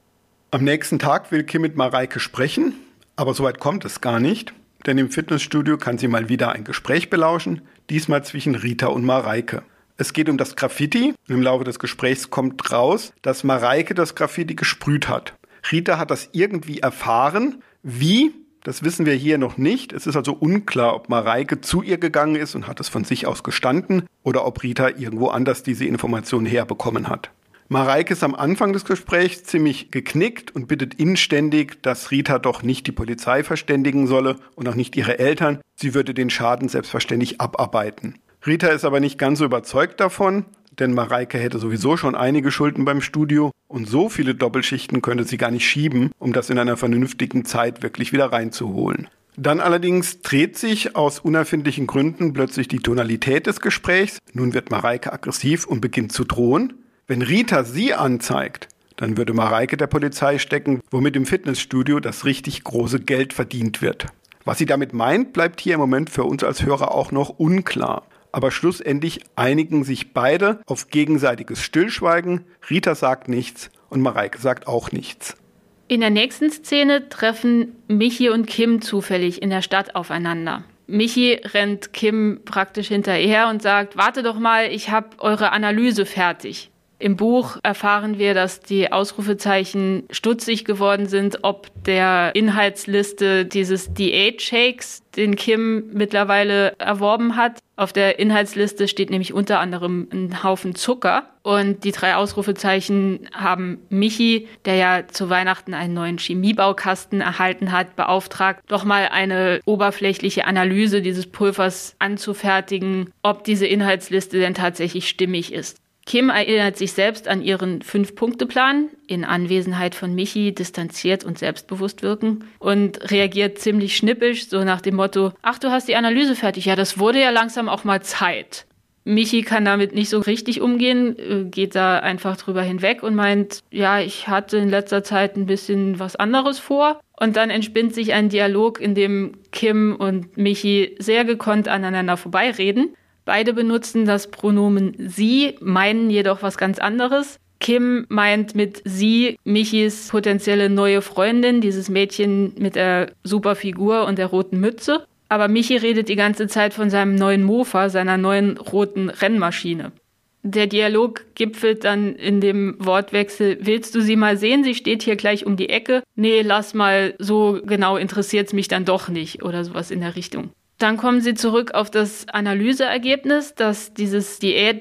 Am nächsten Tag will Kim mit Mareike sprechen, aber soweit kommt es gar nicht. Denn im Fitnessstudio kann sie mal wieder ein Gespräch belauschen, diesmal zwischen Rita und Mareike. Es geht um das Graffiti. Im Laufe des Gesprächs kommt raus, dass Mareike das Graffiti gesprüht hat. Rita hat das irgendwie erfahren. Wie? Das wissen wir hier noch nicht. Es ist also unklar, ob Mareike zu ihr gegangen ist und hat es von sich aus gestanden oder ob Rita irgendwo anders diese Information herbekommen hat. Mareike ist am Anfang des Gesprächs ziemlich geknickt und bittet inständig, dass Rita doch nicht die Polizei verständigen solle und auch nicht ihre Eltern. Sie würde den Schaden selbstverständlich abarbeiten. Rita ist aber nicht ganz so überzeugt davon, denn Mareike hätte sowieso schon einige Schulden beim Studio und so viele Doppelschichten könnte sie gar nicht schieben, um das in einer vernünftigen Zeit wirklich wieder reinzuholen. Dann allerdings dreht sich aus unerfindlichen Gründen plötzlich die Tonalität des Gesprächs. Nun wird Mareike aggressiv und beginnt zu drohen. Wenn Rita sie anzeigt, dann würde Mareike der Polizei stecken, womit im Fitnessstudio das richtig große Geld verdient wird. Was sie damit meint, bleibt hier im Moment für uns als Hörer auch noch unklar. Aber schlussendlich einigen sich beide auf gegenseitiges Stillschweigen. Rita sagt nichts und Mareike sagt auch nichts. In der nächsten Szene treffen Michi und Kim zufällig in der Stadt aufeinander. Michi rennt Kim praktisch hinterher und sagt, warte doch mal, ich habe eure Analyse fertig. Im Buch erfahren wir, dass die Ausrufezeichen stutzig geworden sind, ob der Inhaltsliste dieses Diät-Shakes, den Kim mittlerweile erworben hat. Auf der Inhaltsliste steht nämlich unter anderem ein Haufen Zucker. Und die 3 Ausrufezeichen haben Michi, der ja zu Weihnachten einen neuen Chemiebaukasten erhalten hat, beauftragt, doch mal eine oberflächliche Analyse dieses Pulvers anzufertigen, ob diese Inhaltsliste denn tatsächlich stimmig ist. Kim erinnert sich selbst an ihren 5-Punkte-Plan, in Anwesenheit von Michi distanziert und selbstbewusst wirken und reagiert ziemlich schnippisch, so nach dem Motto, ach, du hast die Analyse fertig, ja, das wurde ja langsam auch mal Zeit. Michi kann damit nicht so richtig umgehen, geht da einfach drüber hinweg und meint, ja, ich hatte in letzter Zeit ein bisschen was anderes vor. Und dann entspinnt sich ein Dialog, in dem Kim und Michi sehr gekonnt aneinander vorbeireden. Beide benutzen das Pronomen sie, meinen jedoch was ganz anderes. Kim meint mit sie Michis potenzielle neue Freundin, dieses Mädchen mit der super Figur und der roten Mütze. Aber Michi redet die ganze Zeit von seinem neuen Mofa, seiner neuen roten Rennmaschine. Der Dialog gipfelt dann in dem Wortwechsel, willst du sie mal sehen, sie steht hier gleich um die Ecke. Nee, lass mal, so genau interessiert's mich dann doch nicht oder sowas in der Richtung. Dann kommen sie zurück auf das Analyseergebnis, dass dieses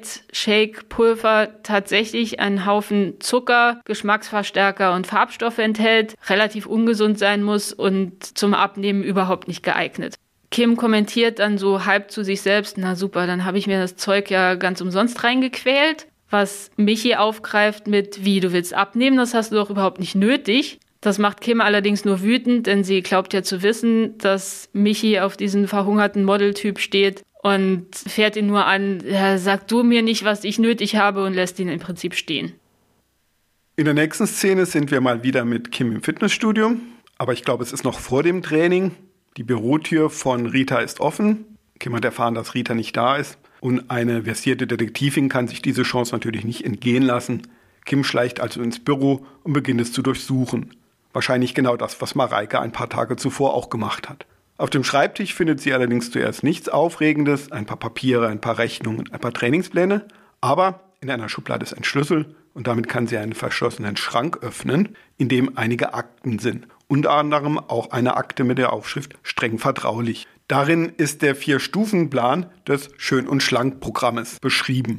Diät-Shake-Pulver tatsächlich einen Haufen Zucker, Geschmacksverstärker und Farbstoffe enthält, relativ ungesund sein muss und zum Abnehmen überhaupt nicht geeignet. Kim kommentiert dann so halb zu sich selbst, na super, dann habe ich mir das Zeug ja ganz umsonst reingequält, was Michi aufgreift mit, wie, du willst abnehmen, das hast du doch überhaupt nicht nötig. Das macht Kim allerdings nur wütend, denn sie glaubt ja zu wissen, dass Michi auf diesen verhungerten Modeltyp steht und fährt ihn nur an, ja, sag du mir nicht, was ich nötig habe, und lässt ihn im Prinzip stehen. In der nächsten Szene sind wir mal wieder mit Kim im Fitnessstudio, aber ich glaube, es ist noch vor dem Training. Die Bürotür von Rita ist offen. Kim hat erfahren, dass Rita nicht da ist und eine versierte Detektivin kann sich diese Chance natürlich nicht entgehen lassen. Kim schleicht also ins Büro und beginnt es zu durchsuchen. Wahrscheinlich genau das, was Mareike ein paar Tage zuvor auch gemacht hat. Auf dem Schreibtisch findet sie allerdings zuerst nichts Aufregendes, ein paar Papiere, ein paar Rechnungen, ein paar Trainingspläne. Aber in einer Schublade ist ein Schlüssel und damit kann sie einen verschlossenen Schrank öffnen, in dem einige Akten sind. Unter anderem auch eine Akte mit der Aufschrift streng vertraulich. Darin ist der 4-Stufen-Plan des Schön- und Schlank-Programmes beschrieben.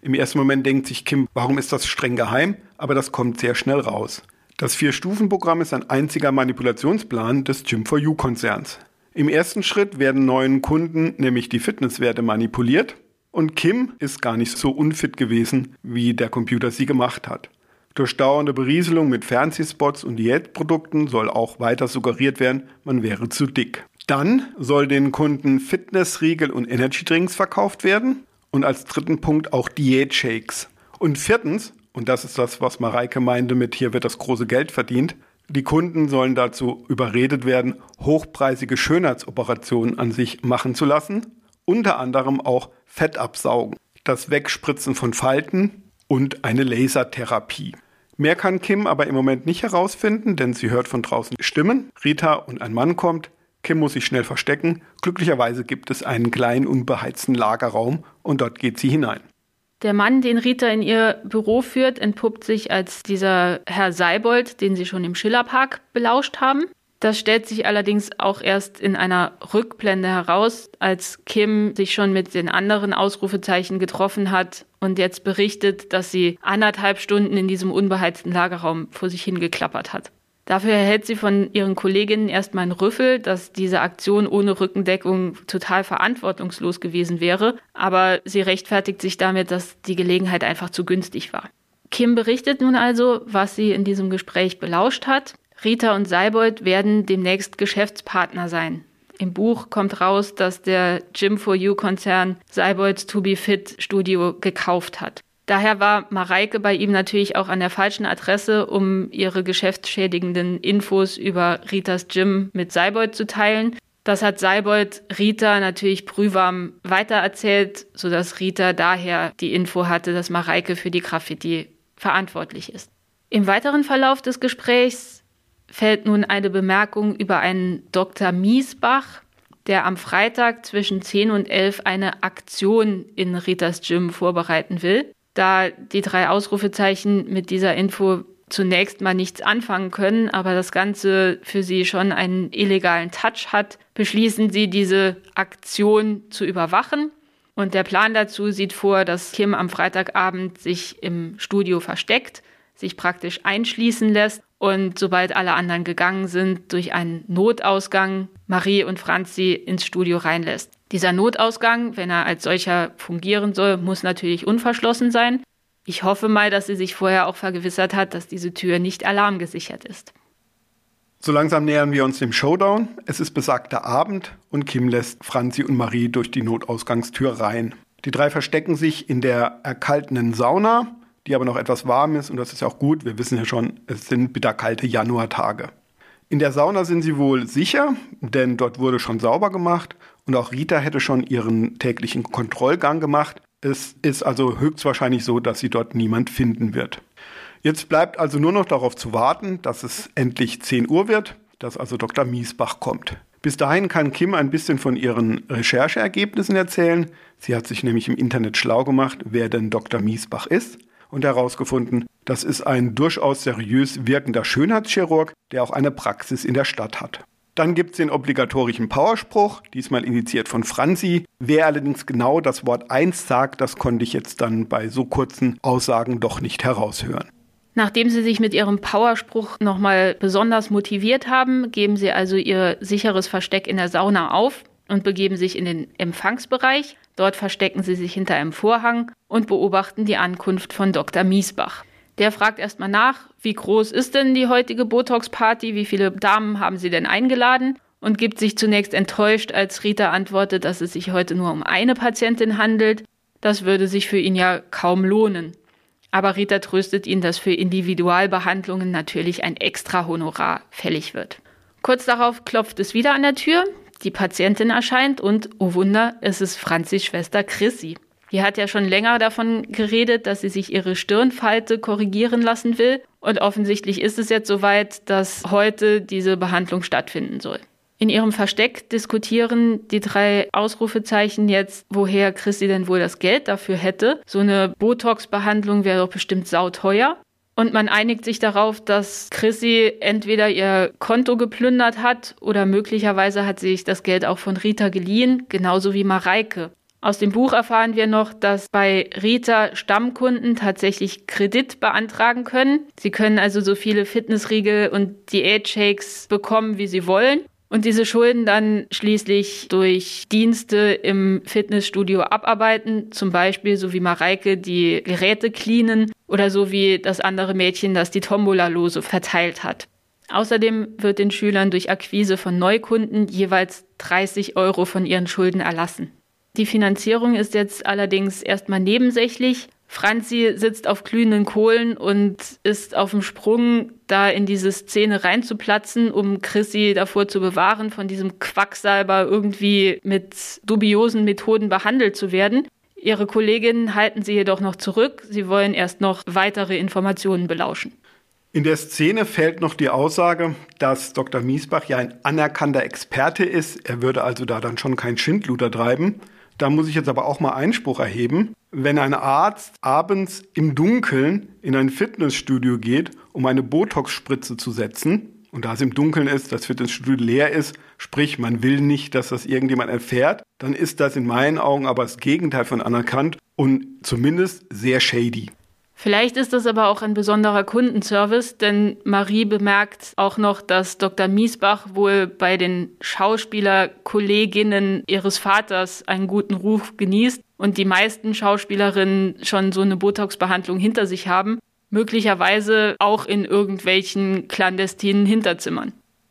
Im ersten Moment denkt sich Kim, warum ist das streng geheim? Aber das kommt sehr schnell raus. Das 4-Stufen-Programm ist ein einziger Manipulationsplan des Gym4U-Konzerns. Im ersten Schritt werden neuen Kunden nämlich die Fitnesswerte manipuliert und Kim ist gar nicht so unfit gewesen, wie der Computer sie gemacht hat. Durch dauernde Berieselung mit Fernsehspots und Diätprodukten soll auch weiter suggeriert werden, man wäre zu dick. Dann soll den Kunden Fitnessriegel und Energydrinks verkauft werden und als dritten Punkt auch Diätshakes. Und viertens, und das ist das, was Mareike meinte mit hier wird das große Geld verdient, die Kunden sollen dazu überredet werden, hochpreisige Schönheitsoperationen an sich machen zu lassen, unter anderem auch Fett absaugen, das Wegspritzen von Falten und eine Lasertherapie. Mehr kann Kim aber im Moment nicht herausfinden, denn sie hört von draußen Stimmen. Rita und ein Mann kommt. Kim muss sich schnell verstecken. Glücklicherweise gibt es einen kleinen, unbeheizten Lagerraum und dort geht sie hinein. Der Mann, den Rita in ihr Büro führt, entpuppt sich als dieser Herr Seibold, den sie schon im Schillerpark belauscht haben. Das stellt sich allerdings auch erst in einer Rückblende heraus, als Kim sich schon mit den anderen Ausrufezeichen getroffen hat und jetzt berichtet, dass sie 1,5 Stunden in diesem unbeheizten Lagerraum vor sich hingeklappert hat. Dafür erhält sie von ihren Kolleginnen erstmal einen Rüffel, dass diese Aktion ohne Rückendeckung total verantwortungslos gewesen wäre, aber sie rechtfertigt sich damit, dass die Gelegenheit einfach zu günstig war. Kim berichtet nun also, was sie in diesem Gespräch belauscht hat. Rita und Seibold werden demnächst Geschäftspartner sein. Im Buch kommt raus, dass der Gym4U-Konzern Seibolds To Be Fit Studio gekauft hat. Daher war Mareike bei ihm natürlich auch an der falschen Adresse, um ihre geschäftsschädigenden Infos über Ritas Gym mit Seibold zu teilen. Das hat Seibold Rita natürlich brühwarm weitererzählt, sodass Rita daher die Info hatte, dass Mareike für die Graffiti verantwortlich ist. Im weiteren Verlauf des Gesprächs fällt nun eine Bemerkung über einen Dr. Miesbach, der am Freitag zwischen 10 und 11 eine Aktion in Ritas Gym vorbereiten will. Da die 3 Ausrufezeichen mit dieser Info zunächst mal nichts anfangen können, aber das Ganze für sie schon einen illegalen Touch hat, beschließen sie, diese Aktion zu überwachen. Und der Plan dazu sieht vor, dass Kim am Freitagabend sich im Studio versteckt, sich praktisch einschließen lässt und sobald alle anderen gegangen sind, durch einen Notausgang Marie und Franzi ins Studio reinlässt. Dieser Notausgang, wenn er als solcher fungieren soll, muss natürlich unverschlossen sein. Ich hoffe mal, dass sie sich vorher auch vergewissert hat, dass diese Tür nicht alarmgesichert ist. So langsam nähern wir uns dem Showdown. Es ist besagter Abend und Kim lässt Franzi und Marie durch die Notausgangstür rein. Die 3 verstecken sich in der erkaltenden Sauna, die aber noch etwas warm ist und das ist ja auch gut. Wir wissen ja schon, es sind bitterkalte Januartage. In der Sauna sind sie wohl sicher, denn dort wurde schon sauber gemacht und auch Rita hätte schon ihren täglichen Kontrollgang gemacht. Es ist also höchstwahrscheinlich so, dass sie dort niemand finden wird. Jetzt bleibt also nur noch darauf zu warten, dass es endlich 10 Uhr wird, dass also Dr. Miesbach kommt. Bis dahin kann Kim ein bisschen von ihren Rechercheergebnissen erzählen. Sie hat sich nämlich im Internet schlau gemacht, wer denn Dr. Miesbach ist und herausgefunden, das ist ein durchaus seriös wirkender Schönheitschirurg, der auch eine Praxis in der Stadt hat. Dann gibt es den obligatorischen Powerspruch, diesmal initiiert von Franzi. Wer allerdings genau das Wort 1 sagt, das konnte ich jetzt dann bei so kurzen Aussagen doch nicht heraushören. Nachdem sie sich mit ihrem Powerspruch nochmal besonders motiviert haben, geben sie also ihr sicheres Versteck in der Sauna auf und begeben sich in den Empfangsbereich. Dort verstecken sie sich hinter einem Vorhang und beobachten die Ankunft von Dr. Miesbach. Der fragt erstmal nach, wie groß ist denn die heutige Botox-Party, wie viele Damen haben sie denn eingeladen und gibt sich zunächst enttäuscht, als Rita antwortet, dass es sich heute nur um eine Patientin handelt. Das würde sich für ihn ja kaum lohnen. Aber Rita tröstet ihn, dass für Individualbehandlungen natürlich ein extra Honorar fällig wird. Kurz darauf klopft es wieder an der Tür, die Patientin erscheint und, oh Wunder, es ist Franzis Schwester Chrissy. Die hat ja schon länger davon geredet, dass sie sich ihre Stirnfalte korrigieren lassen will. Und offensichtlich ist es jetzt soweit, dass heute diese Behandlung stattfinden soll. In ihrem Versteck diskutieren die 3 Ausrufezeichen jetzt, woher Chrissy denn wohl das Geld dafür hätte. So eine Botox-Behandlung wäre doch bestimmt sauteuer. Und man einigt sich darauf, dass Chrissy entweder ihr Konto geplündert hat oder möglicherweise hat sie sich das Geld auch von Rita geliehen, genauso wie Mareike. Aus dem Buch erfahren wir noch, dass bei Rita Stammkunden tatsächlich Kredit beantragen können. Sie können also so viele Fitnessriegel und Diätshakes bekommen, wie sie wollen. Und diese Schulden dann schließlich durch Dienste im Fitnessstudio abarbeiten. Zum Beispiel so wie Mareike die Geräte cleanen oder so wie das andere Mädchen, das die Tombola-Lose verteilt hat. Außerdem wird den Schülern durch Akquise von Neukunden jeweils 30 € von ihren Schulden erlassen. Die Finanzierung ist jetzt allerdings erstmal nebensächlich. Franzi sitzt auf glühenden Kohlen und ist auf dem Sprung, da in diese Szene reinzuplatzen, um Chrissy davor zu bewahren, von diesem Quacksalber irgendwie mit dubiosen Methoden behandelt zu werden. Ihre Kolleginnen halten sie jedoch noch zurück. Sie wollen erst noch weitere Informationen belauschen. In der Szene fällt noch die Aussage, dass Dr. Miesbach ja ein anerkannter Experte ist. Er würde also da dann schon kein Schindluder treiben. Da muss ich jetzt aber auch mal Einspruch erheben. Wenn ein Arzt abends im Dunkeln in ein Fitnessstudio geht, um eine Botox-Spritze zu setzen, und da es im Dunkeln ist, das Fitnessstudio leer ist, sprich man will nicht, dass das irgendjemand erfährt, dann ist das in meinen Augen aber das Gegenteil von anerkannt und zumindest sehr shady. Vielleicht ist das aber auch ein besonderer Kundenservice, denn Marie bemerkt auch noch, dass Dr. Miesbach wohl bei den Schauspielerkolleginnen ihres Vaters einen guten Ruf genießt und die meisten Schauspielerinnen schon so eine Botox-Behandlung hinter sich haben, möglicherweise auch in irgendwelchen clandestinen Hinterzimmern.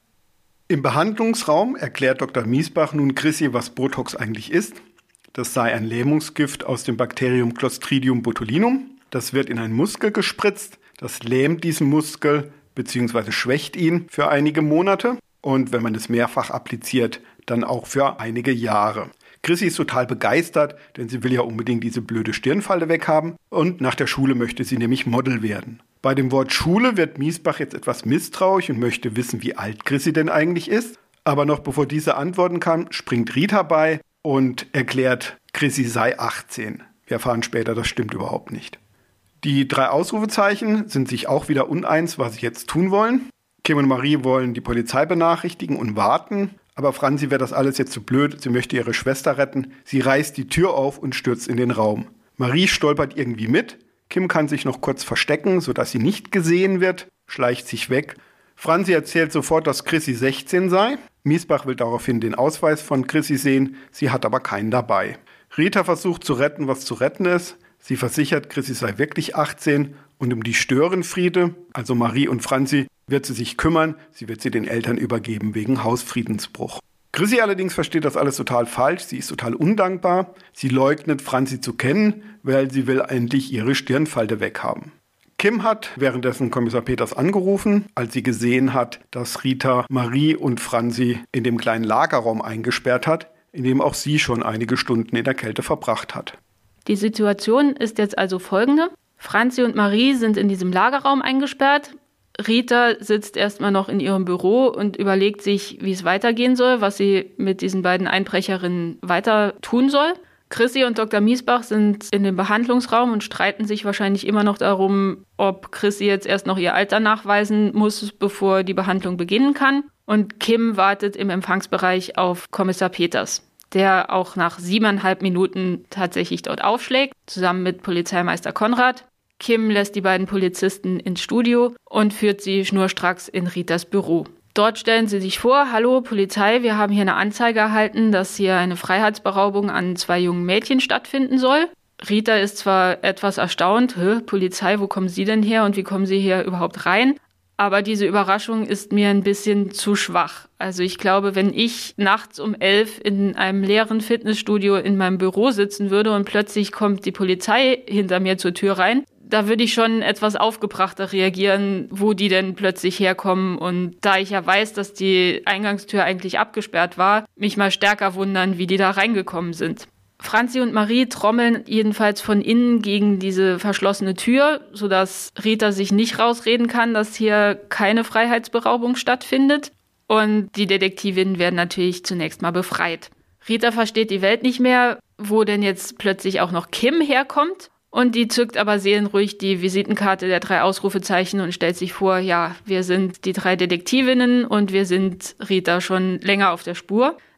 Im Behandlungsraum erklärt Dr. Miesbach nun Chrissy, was Botox eigentlich ist. Das sei ein Lähmungsgift aus dem Bakterium Clostridium botulinum. Das wird in einen Muskel gespritzt, das lähmt diesen Muskel bzw. schwächt ihn für einige Monate und wenn man es mehrfach appliziert, dann auch für einige Jahre. Chrissy ist total begeistert, denn sie will ja unbedingt diese blöde Stirnfalte weghaben und nach der Schule möchte sie nämlich Model werden. Bei dem Wort Schule wird Miesbach jetzt etwas misstrauisch und möchte wissen, wie alt Chrissy denn eigentlich ist. Aber noch bevor diese antworten kann, springt Rita bei und erklärt, Chrissy sei 18. Wir erfahren später, das stimmt überhaupt nicht. Die 3 Ausrufezeichen sind sich auch wieder uneins, was sie jetzt tun wollen. Kim und Marie wollen die Polizei benachrichtigen und warten. Aber Franzi wäre das alles jetzt zu blöd. Sie möchte ihre Schwester retten. Sie reißt die Tür auf und stürzt in den Raum. Marie stolpert irgendwie mit. Kim kann sich noch kurz verstecken, sodass sie nicht gesehen wird, schleicht sich weg. Franzi erzählt sofort, dass Chrissy 16 sei. Miesbach will daraufhin den Ausweis von Chrissy sehen. Sie hat aber keinen dabei. Rita versucht zu retten, was zu retten ist. Sie versichert, Chrissy sei wirklich 18 und um die Störenfriede, also Marie und Franzi, wird sie sich kümmern. Sie wird sie den Eltern übergeben wegen Hausfriedensbruch. Chrissy allerdings versteht das alles total falsch. Sie ist total undankbar. Sie leugnet, Franzi zu kennen, weil sie will endlich ihre Stirnfalte weghaben. Kim hat währenddessen Kommissar Peters angerufen, als sie gesehen hat, dass Rita Marie und Franzi in dem kleinen Lagerraum eingesperrt hat, in dem auch sie schon einige Stunden in der Kälte verbracht hat. Die Situation ist jetzt also folgende. Franzi und Marie sind in diesem Lagerraum eingesperrt. Rita sitzt erstmal noch in ihrem Büro und überlegt sich, wie es weitergehen soll, was sie mit diesen beiden Einbrecherinnen weiter tun soll. Chrissy und Dr. Miesbach sind in dem Behandlungsraum und streiten sich wahrscheinlich immer noch darum, ob Chrissy jetzt erst noch ihr Alter nachweisen muss, bevor die Behandlung beginnen kann. Und Kim wartet im Empfangsbereich auf Kommissar Peters, der auch nach 7,5 Minuten tatsächlich dort aufschlägt, zusammen mit Polizeimeister Konrad. Kim lässt die beiden Polizisten ins Studio und führt sie schnurstracks in Ritas Büro. Dort stellen sie sich vor, hallo Polizei, wir haben hier eine Anzeige erhalten, dass hier eine Freiheitsberaubung an 2 jungen Mädchen stattfinden soll. Rita ist zwar etwas erstaunt, Polizei, wo kommen Sie denn her und wie kommen Sie hier überhaupt rein? Aber diese Überraschung ist mir ein bisschen zu schwach. Also ich glaube, wenn ich nachts um 11 in einem leeren Fitnessstudio in meinem Büro sitzen würde und plötzlich kommt die Polizei hinter mir zur Tür rein, da würde ich schon etwas aufgebrachter reagieren, wo die denn plötzlich herkommen. Und da ich ja weiß, dass die Eingangstür eigentlich abgesperrt war, mich mal stärker wundern, wie die da reingekommen sind. Franzi und Marie trommeln jedenfalls von innen gegen diese verschlossene Tür, sodass Rita sich nicht rausreden kann, dass hier keine Freiheitsberaubung stattfindet. Und die Detektivinnen werden natürlich zunächst mal befreit. Rita versteht die Welt nicht mehr, wo denn jetzt plötzlich auch noch Kim herkommt. Und die zückt aber seelenruhig die Visitenkarte der 3 Ausrufezeichen und stellt sich vor, ja, wir sind die 3 Detektivinnen und wir sind Rita schon länger auf der Spur.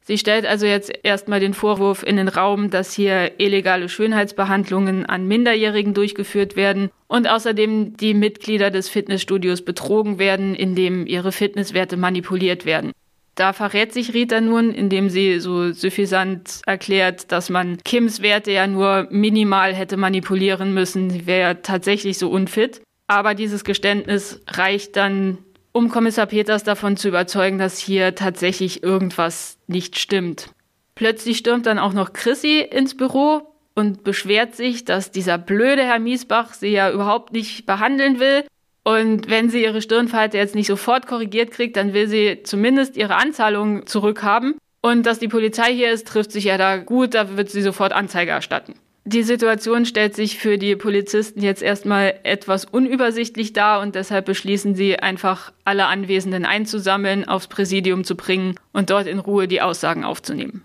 Sie stellt also jetzt erstmal den Vorwurf in den Raum, dass hier illegale Schönheitsbehandlungen an Minderjährigen durchgeführt werden und außerdem die Mitglieder des Fitnessstudios betrogen werden, indem ihre Fitnesswerte manipuliert werden. Da verrät sich Rita nun, indem sie so suffisant erklärt, dass man Kims Werte ja nur minimal hätte manipulieren müssen. Sie wäre ja tatsächlich so unfit. Aber dieses Geständnis reicht dann, um Kommissar Peters davon zu überzeugen, dass hier tatsächlich irgendwas nicht stimmt. Plötzlich stürmt dann auch noch Chrissy ins Büro und beschwert sich, dass dieser blöde Herr Miesbach sie ja überhaupt nicht behandeln will. Und wenn sie ihre Stirnfalte jetzt nicht sofort korrigiert kriegt, dann will sie zumindest ihre Anzahlung zurückhaben. Und dass die Polizei hier ist, trifft sich ja da gut, da wird sie sofort Anzeige erstatten. Die Situation stellt sich für die Polizisten jetzt erstmal etwas unübersichtlich dar und deshalb beschließen sie einfach, alle Anwesenden einzusammeln, aufs Präsidium zu bringen und dort in Ruhe die Aussagen aufzunehmen.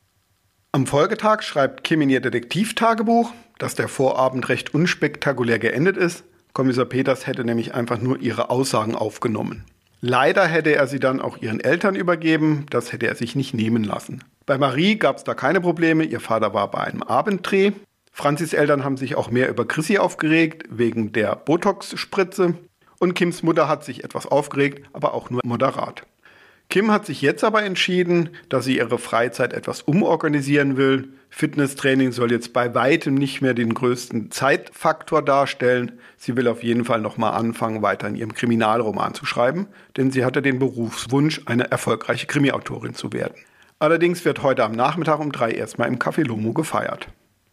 Am Folgetag schreibt Kim in ihr Detektivtagebuch, dass der Vorabend recht unspektakulär geendet ist. Kommissar Peters hätte nämlich einfach nur ihre Aussagen aufgenommen. Leider hätte er sie dann auch ihren Eltern übergeben, das hätte er sich nicht nehmen lassen. Bei Marie gab es da keine Probleme, ihr Vater war bei einem Abenddreh. Franzis Eltern haben sich auch mehr über Chrissy aufgeregt, wegen der Botox-Spritze. Und Kims Mutter hat sich etwas aufgeregt, aber auch nur moderat. Kim hat sich jetzt aber entschieden, dass sie ihre Freizeit etwas umorganisieren will. Fitnesstraining soll jetzt bei weitem nicht mehr den größten Zeitfaktor darstellen. Sie will auf jeden Fall nochmal anfangen, weiter in ihrem Kriminalroman zu schreiben, denn sie hatte den Berufswunsch, eine erfolgreiche Krimiautorin zu werden. Allerdings wird heute am Nachmittag um 3 erstmal im Café Lomo gefeiert.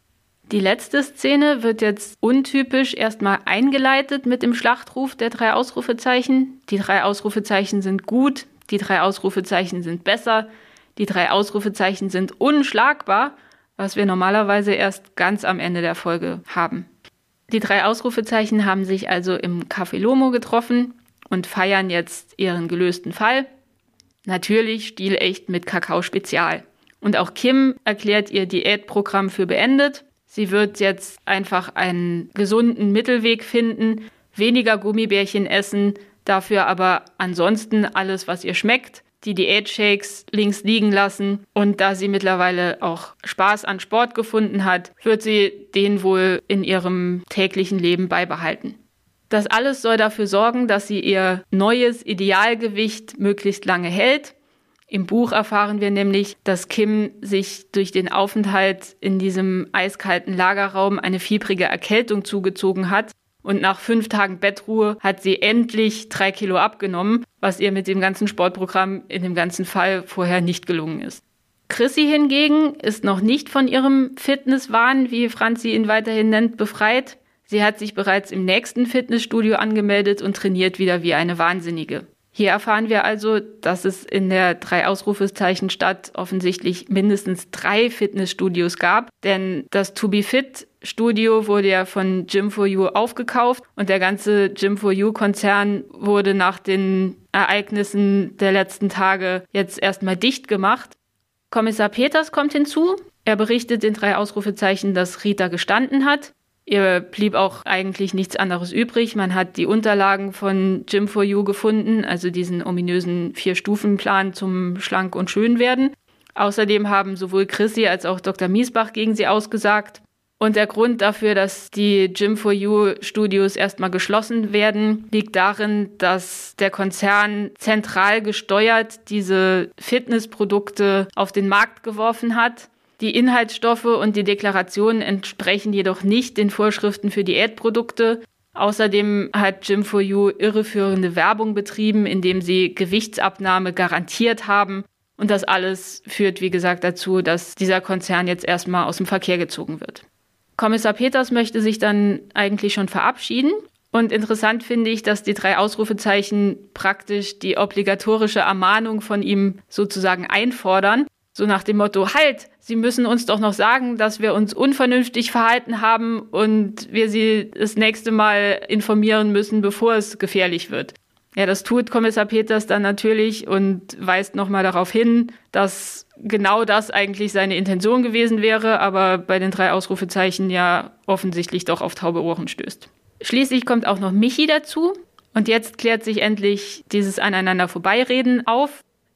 Die letzte Szene wird jetzt untypisch erstmal eingeleitet mit dem Schlachtruf der 3 Ausrufezeichen. Die 3 Ausrufezeichen sind gut. Die 3 Ausrufezeichen sind besser, die 3 Ausrufezeichen sind unschlagbar, was wir normalerweise erst ganz am Ende der Folge haben. Die 3 Ausrufezeichen haben sich also im Café Lomo getroffen und feiern jetzt ihren gelösten Fall. Natürlich stilecht mit Kakao Spezial. Und auch Kim erklärt ihr Diätprogramm für beendet. Sie wird jetzt einfach einen gesunden Mittelweg finden, weniger Gummibärchen essen, dafür aber ansonsten alles, was ihr schmeckt, die Diätshakes links liegen lassen. Und da sie mittlerweile auch Spaß an Sport gefunden hat, wird sie den wohl in ihrem täglichen Leben beibehalten. Das alles soll dafür sorgen, dass sie ihr neues Idealgewicht möglichst lange hält. Im Buch erfahren wir nämlich, dass Kim sich durch den Aufenthalt in diesem eiskalten Lagerraum eine fiebrige Erkältung zugezogen hat. Und nach 5 Tagen Bettruhe hat sie endlich 3 Kilo abgenommen, was ihr mit dem ganzen Sportprogramm in dem ganzen Fall vorher nicht gelungen ist. Chrissy hingegen ist noch nicht von ihrem Fitnesswahn, wie Franzi ihn weiterhin nennt, befreit. Sie hat sich bereits im nächsten Fitnessstudio angemeldet und trainiert wieder wie eine Wahnsinnige. Hier erfahren wir also, dass es in der 3 Ausrufezeichen Stadt offensichtlich mindestens 3 Fitnessstudios gab, denn das To Be Fit Studio wurde ja von Gym4U aufgekauft und der ganze Gym4U-Konzern wurde nach den Ereignissen der letzten Tage jetzt erstmal dicht gemacht. Kommissar Peters kommt hinzu. Er berichtet den 3 Ausrufezeichen, dass Rita gestanden hat. Ihr blieb auch eigentlich nichts anderes übrig. Man hat die Unterlagen von Gym4U gefunden, also diesen ominösen 4-Stufen-Plan zum Schlank- und Schönwerden. Außerdem haben sowohl Chrissy als auch Dr. Miesbach gegen sie ausgesagt. Und der Grund dafür, dass die Gym4U-Studios erstmal geschlossen werden, liegt darin, dass der Konzern zentral gesteuert diese Fitnessprodukte auf den Markt geworfen hat. Die Inhaltsstoffe und die Deklarationen entsprechen jedoch nicht den Vorschriften für Diätprodukte. Außerdem hat Gym4U irreführende Werbung betrieben, indem sie Gewichtsabnahme garantiert haben. Und das alles führt, wie gesagt, dazu, dass dieser Konzern jetzt erstmal aus dem Verkehr gezogen wird. Kommissar Peters möchte sich dann eigentlich schon verabschieden. Und interessant finde ich, dass die 3 Ausrufezeichen praktisch die obligatorische Ermahnung von ihm sozusagen einfordern. So nach dem Motto, halt, Sie müssen uns doch noch sagen, dass wir uns unvernünftig verhalten haben und wir Sie das nächste Mal informieren müssen, bevor es gefährlich wird. Ja, das tut Kommissar Peters dann natürlich und weist nochmal darauf hin, dass genau das eigentlich seine Intention gewesen wäre, aber bei den 3 Ausrufezeichen ja offensichtlich doch auf taube Ohren stößt. Schließlich kommt auch noch Michi dazu und jetzt klärt sich endlich dieses Aneinander vorbeireden auf.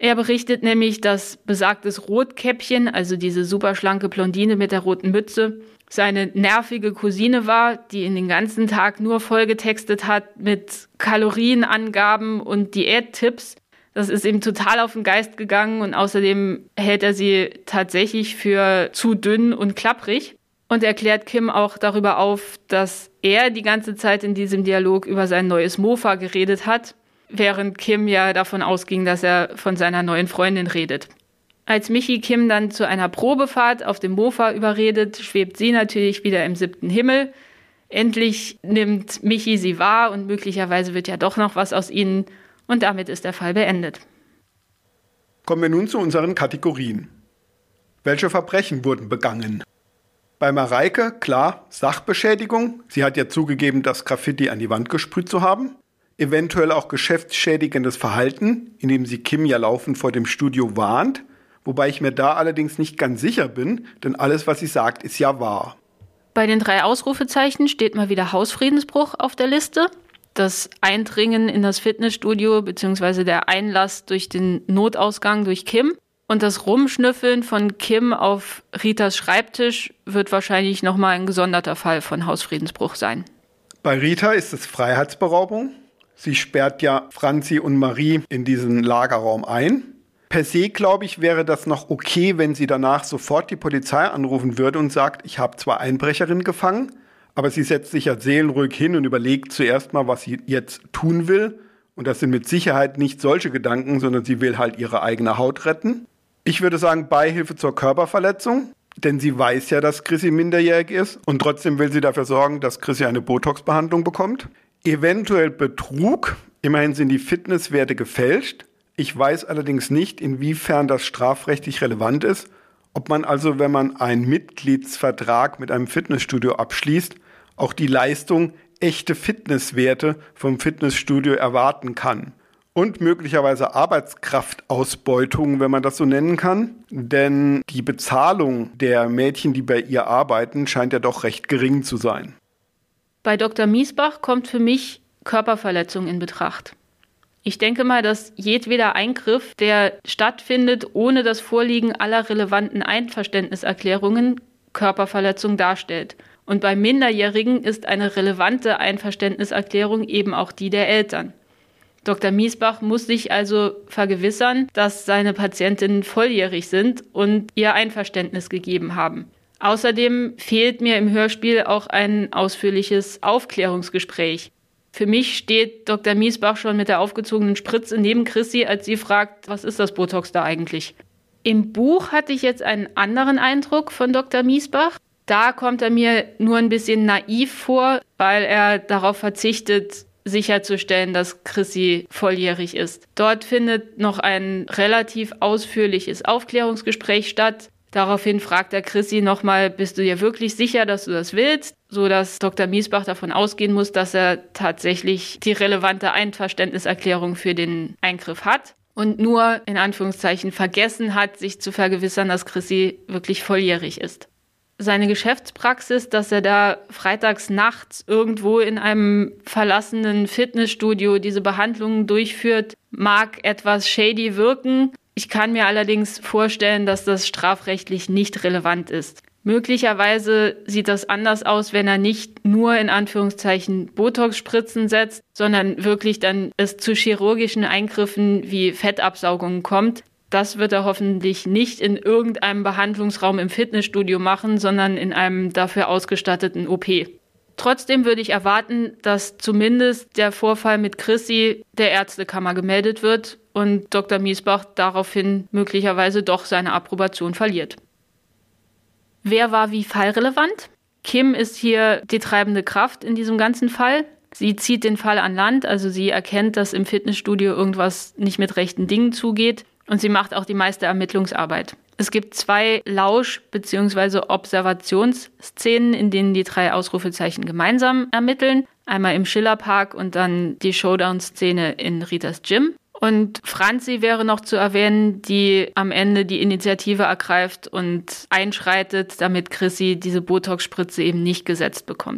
Er berichtet nämlich, dass besagtes Rotkäppchen, also diese superschlanke Blondine mit der roten Mütze, seine nervige Cousine war, die ihn den ganzen Tag nur vollgetextet hat mit Kalorienangaben und Diättipps. Das ist ihm total auf den Geist gegangen und außerdem hält er sie tatsächlich für zu dünn und klapprig. Und er klärt Kim auch darüber auf, dass er die ganze Zeit in diesem Dialog über sein neues Mofa geredet hat, während Kim ja davon ausging, dass er von seiner neuen Freundin redet. Als Michi Kim dann zu einer Probefahrt auf dem Mofa überredet, schwebt sie natürlich wieder im 7. Himmel. Endlich nimmt Michi sie wahr und möglicherweise wird ja doch noch was aus ihnen und damit ist der Fall beendet. Kommen wir nun zu unseren Kategorien. Welche Verbrechen wurden begangen? Bei Mareike, klar, Sachbeschädigung. Sie hat ja zugegeben, das Graffiti an die Wand gesprüht zu haben. Eventuell auch geschäftsschädigendes Verhalten, indem sie Kim ja laufend vor dem Studio warnt. Wobei ich mir da allerdings nicht ganz sicher bin, denn alles, was sie sagt, ist ja wahr. Bei den 3 Ausrufezeichen steht mal wieder Hausfriedensbruch auf der Liste. Das Eindringen in das Fitnessstudio bzw. der Einlass durch den Notausgang durch Kim und das Rumschnüffeln von Kim auf Ritas Schreibtisch wird wahrscheinlich nochmal ein gesonderter Fall von Hausfriedensbruch sein. Bei Rita ist es Freiheitsberaubung. Sie sperrt ja Franzi und Marie in diesen Lagerraum ein. Per se, glaube ich, wäre das noch okay, wenn sie danach sofort die Polizei anrufen würde und sagt, ich habe zwar Einbrecherinnen gefangen, aber sie setzt sich ja seelenruhig hin und überlegt zuerst mal, was sie jetzt tun will. Und das sind mit Sicherheit nicht solche Gedanken, sondern sie will halt ihre eigene Haut retten. Ich würde sagen, Beihilfe zur Körperverletzung, denn sie weiß ja, dass Chrissy minderjährig ist und trotzdem will sie dafür sorgen, dass Chrissy eine Botox-Behandlung bekommt. Eventuell Betrug, immerhin sind die Fitnesswerte gefälscht. Ich weiß allerdings nicht, inwiefern das strafrechtlich relevant ist, ob man also, wenn man einen Mitgliedsvertrag mit einem Fitnessstudio abschließt, auch die Leistung echte Fitnesswerte vom Fitnessstudio erwarten kann. Und möglicherweise Arbeitskraftausbeutung, wenn man das so nennen kann. Denn die Bezahlung der Mädchen, die bei ihr arbeiten, scheint ja doch recht gering zu sein. Bei Dr. Miesbach kommt für mich Körperverletzung in Betracht. Ich denke mal, dass jedweder Eingriff, der stattfindet, ohne das Vorliegen aller relevanten Einverständniserklärungen, Körperverletzung darstellt. Und bei Minderjährigen ist eine relevante Einverständniserklärung eben auch die der Eltern. Dr. Miesbach muss sich also vergewissern, dass seine Patientinnen volljährig sind und ihr Einverständnis gegeben haben. Außerdem fehlt mir im Hörspiel auch ein ausführliches Aufklärungsgespräch. Für mich steht Dr. Miesbach schon mit der aufgezogenen Spritze neben Chrissy, als sie fragt, was ist das Botox da eigentlich? Im Buch hatte ich jetzt einen anderen Eindruck von Dr. Miesbach. Da kommt er mir nur ein bisschen naiv vor, weil er darauf verzichtet, sicherzustellen, dass Chrissy volljährig ist. Dort findet noch ein relativ ausführliches Aufklärungsgespräch statt. Daraufhin fragt er Chrissy nochmal, bist du dir wirklich sicher, dass du das willst? Sodass Dr. Miesbach davon ausgehen muss, dass er tatsächlich die relevante Einverständniserklärung für den Eingriff hat und nur, in Anführungszeichen, vergessen hat, sich zu vergewissern, dass Chrissy wirklich volljährig ist. Seine Geschäftspraxis, dass er da freitags nachts irgendwo in einem verlassenen Fitnessstudio diese Behandlungen durchführt, mag etwas shady wirken. Ich kann mir allerdings vorstellen, dass das strafrechtlich nicht relevant ist. Möglicherweise sieht das anders aus, wenn er nicht nur in Anführungszeichen Botox-Spritzen setzt, sondern wirklich dann es zu chirurgischen Eingriffen wie Fettabsaugungen kommt. Das wird er hoffentlich nicht in irgendeinem Behandlungsraum im Fitnessstudio machen, sondern in einem dafür ausgestatteten OP. Trotzdem würde ich erwarten, dass zumindest der Vorfall mit Chrissy der Ärztekammer gemeldet wird und Dr. Miesbach daraufhin möglicherweise doch seine Approbation verliert. Wer war wie fallrelevant? Kim ist hier die treibende Kraft in diesem ganzen Fall. Sie zieht den Fall an Land, also sie erkennt, dass im Fitnessstudio irgendwas nicht mit rechten Dingen zugeht und sie macht auch die meiste Ermittlungsarbeit. Es gibt 2 Lausch- bzw. Observationsszenen, in denen die 3 Ausrufezeichen gemeinsam ermitteln. Einmal im Schillerpark und dann die Showdown-Szene in Ritas Gym. Und Franzi wäre noch zu erwähnen, die am Ende die Initiative ergreift und einschreitet, damit Chrissy diese Botox-Spritze eben nicht gesetzt bekommt.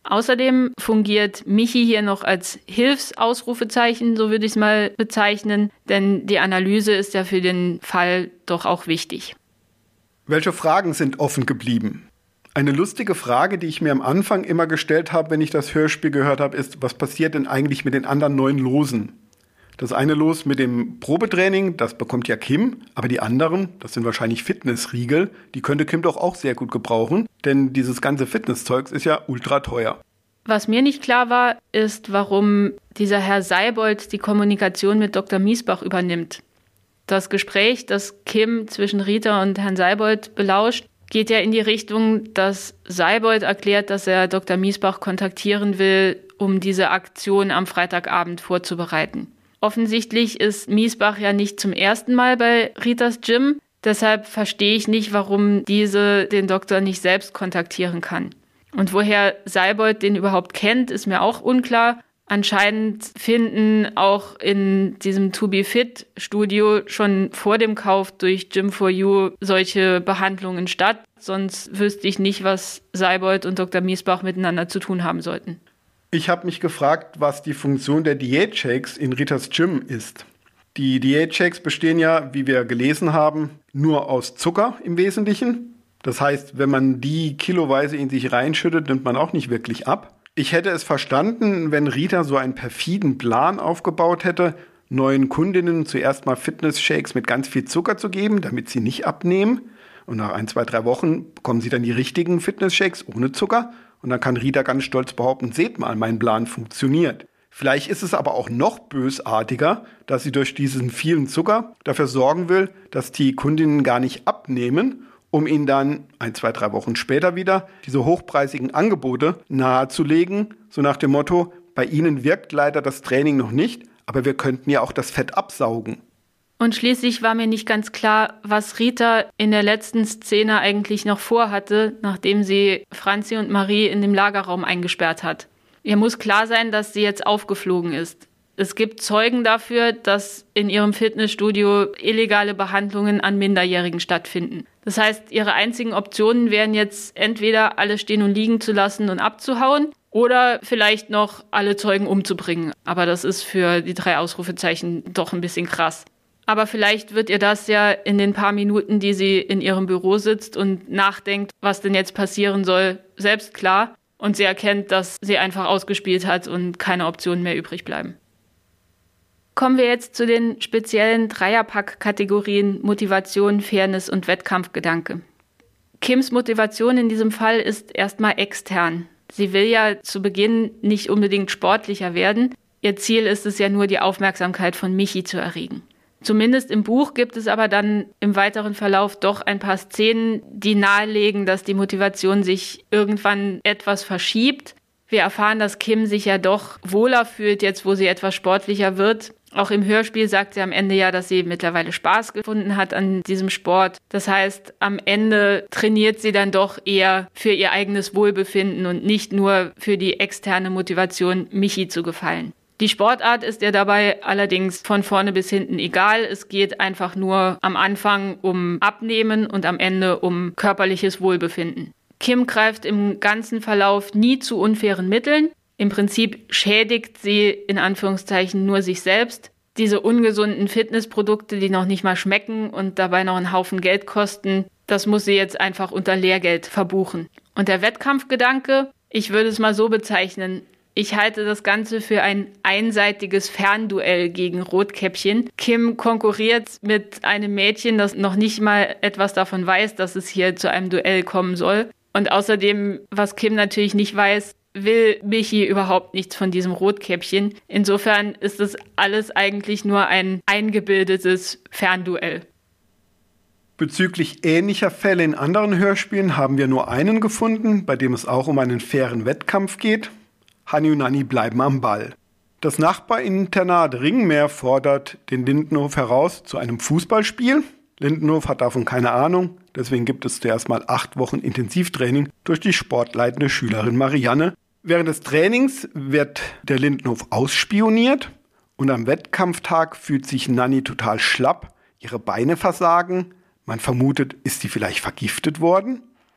Außerdem fungiert Michi hier noch als Hilfsausrufezeichen, so würde ich es mal bezeichnen, denn die Analyse ist ja für den Fall doch auch wichtig. Welche Fragen sind offen geblieben? Eine lustige Frage, die ich mir am Anfang immer gestellt habe, wenn ich das Hörspiel gehört habe, ist, was passiert denn eigentlich mit den anderen 9 Losen? Das eine Los mit dem Probetraining, das bekommt ja Kim, aber die anderen, das sind wahrscheinlich Fitnessriegel, die könnte Kim doch auch sehr gut gebrauchen, denn dieses ganze Fitnesszeugs ist ja ultra teuer. Was mir nicht klar war, ist, warum dieser Herr Seibold die Kommunikation mit Dr. Miesbach übernimmt. Das Gespräch, das Kim zwischen Rita und Herrn Seibold belauscht, geht ja in die Richtung, dass Seibold erklärt, dass er Dr. Miesbach kontaktieren will, um diese Aktion am Freitagabend vorzubereiten. Offensichtlich ist Miesbach ja nicht zum ersten Mal bei Ritas Gym, deshalb verstehe ich nicht, warum diese den Doktor nicht selbst kontaktieren kann. Und woher Seibold den überhaupt kennt, ist mir auch unklar. Anscheinend finden auch in diesem To Be Fit Studio schon vor dem Kauf durch Gym4U solche Behandlungen statt. Sonst wüsste ich nicht, was Seibold und Dr. Miesbach miteinander zu tun haben sollten. Ich habe mich gefragt, was die Funktion der Diätshakes in Ritas Gym ist. Die Diätshakes bestehen ja, wie wir gelesen haben, nur aus Zucker im Wesentlichen. Das heißt, wenn man die kiloweise in sich reinschüttet, nimmt man auch nicht wirklich ab. Ich hätte es verstanden, wenn Rita so einen perfiden Plan aufgebaut hätte, neuen Kundinnen zuerst mal Fitness-Shakes mit ganz viel Zucker zu geben, damit sie nicht abnehmen. Und nach 1, 2, 3 Wochen bekommen sie dann die richtigen Fitness-Shakes ohne Zucker. Und dann kann Rita ganz stolz behaupten, seht mal, mein Plan funktioniert. Vielleicht ist es aber auch noch bösartiger, dass sie durch diesen vielen Zucker dafür sorgen will, dass die Kundinnen gar nicht abnehmen, um ihnen dann 1, 2, 3 Wochen später wieder diese hochpreisigen Angebote nahezulegen, so nach dem Motto, bei Ihnen wirkt leider das Training noch nicht, aber wir könnten ja auch das Fett absaugen. Und schließlich war mir nicht ganz klar, was Rita in der letzten Szene eigentlich noch vorhatte, nachdem sie Franzi und Marie in dem Lagerraum eingesperrt hat. Ihr muss klar sein, dass sie jetzt aufgeflogen ist. Es gibt Zeugen dafür, dass in ihrem Fitnessstudio illegale Behandlungen an Minderjährigen stattfinden. Das heißt, ihre einzigen Optionen wären jetzt entweder alle stehen und liegen zu lassen und abzuhauen oder vielleicht noch alle Zeugen umzubringen. Aber das ist für die 3 Ausrufezeichen doch ein bisschen krass. Aber vielleicht wird ihr das ja in den paar Minuten, die sie in ihrem Büro sitzt und nachdenkt, was denn jetzt passieren soll, selbst klar. Und sie erkennt, dass sie einfach ausgespielt hat und keine Optionen mehr übrig bleiben. Kommen wir jetzt zu den speziellen Dreierpack-Kategorien Motivation, Fairness und Wettkampfgedanke. Kims Motivation in diesem Fall ist erstmal extern. Sie will ja zu Beginn nicht unbedingt sportlicher werden. Ihr Ziel ist es ja nur, die Aufmerksamkeit von Michi zu erregen. Zumindest im Buch gibt es aber dann im weiteren Verlauf doch ein paar Szenen, die nahelegen, dass die Motivation sich irgendwann etwas verschiebt. Wir erfahren, dass Kim sich ja doch wohler fühlt, jetzt wo sie etwas sportlicher wird. Auch im Hörspiel sagt sie am Ende ja, dass sie mittlerweile Spaß gefunden hat an diesem Sport. Das heißt, am Ende trainiert sie dann doch eher für ihr eigenes Wohlbefinden und nicht nur für die externe Motivation, Michi zu gefallen. Die Sportart ist ihr dabei allerdings von vorne bis hinten egal. Es geht einfach nur am Anfang um Abnehmen und am Ende um körperliches Wohlbefinden. Kim greift im ganzen Verlauf nie zu unfairen Mitteln. Im Prinzip schädigt sie in Anführungszeichen nur sich selbst. Diese ungesunden Fitnessprodukte, die noch nicht mal schmecken und dabei noch einen Haufen Geld kosten, das muss sie jetzt einfach unter Lehrgeld verbuchen. Und der Wettkampfgedanke, ich würde es mal so bezeichnen, ich halte das Ganze für ein einseitiges Fernduell gegen Rotkäppchen. Kim konkurriert mit einem Mädchen, das noch nicht mal etwas davon weiß, dass es hier zu einem Duell kommen soll. Und außerdem, was Kim natürlich nicht weiß, will Michi überhaupt nichts von diesem Rotkäppchen. Insofern ist das alles eigentlich nur ein eingebildetes Fernduell. Bezüglich ähnlicher Fälle in anderen Hörspielen haben wir nur einen gefunden, bei dem es auch um einen fairen Wettkampf geht. Hanni und Nanni bleiben am Ball. Das Nachbarinternat Ringmeer fordert den Lindenhof heraus zu einem Fußballspiel. Lindenhof hat davon keine Ahnung, deswegen gibt es zuerst mal 8 Wochen Intensivtraining durch die sportleitende Schülerin Marianne. Während des Trainings wird der Lindenhof ausspioniert und am Wettkampftag fühlt sich Nanni total schlapp, ihre Beine versagen. Man vermutet, ist sie vielleicht vergiftet worden?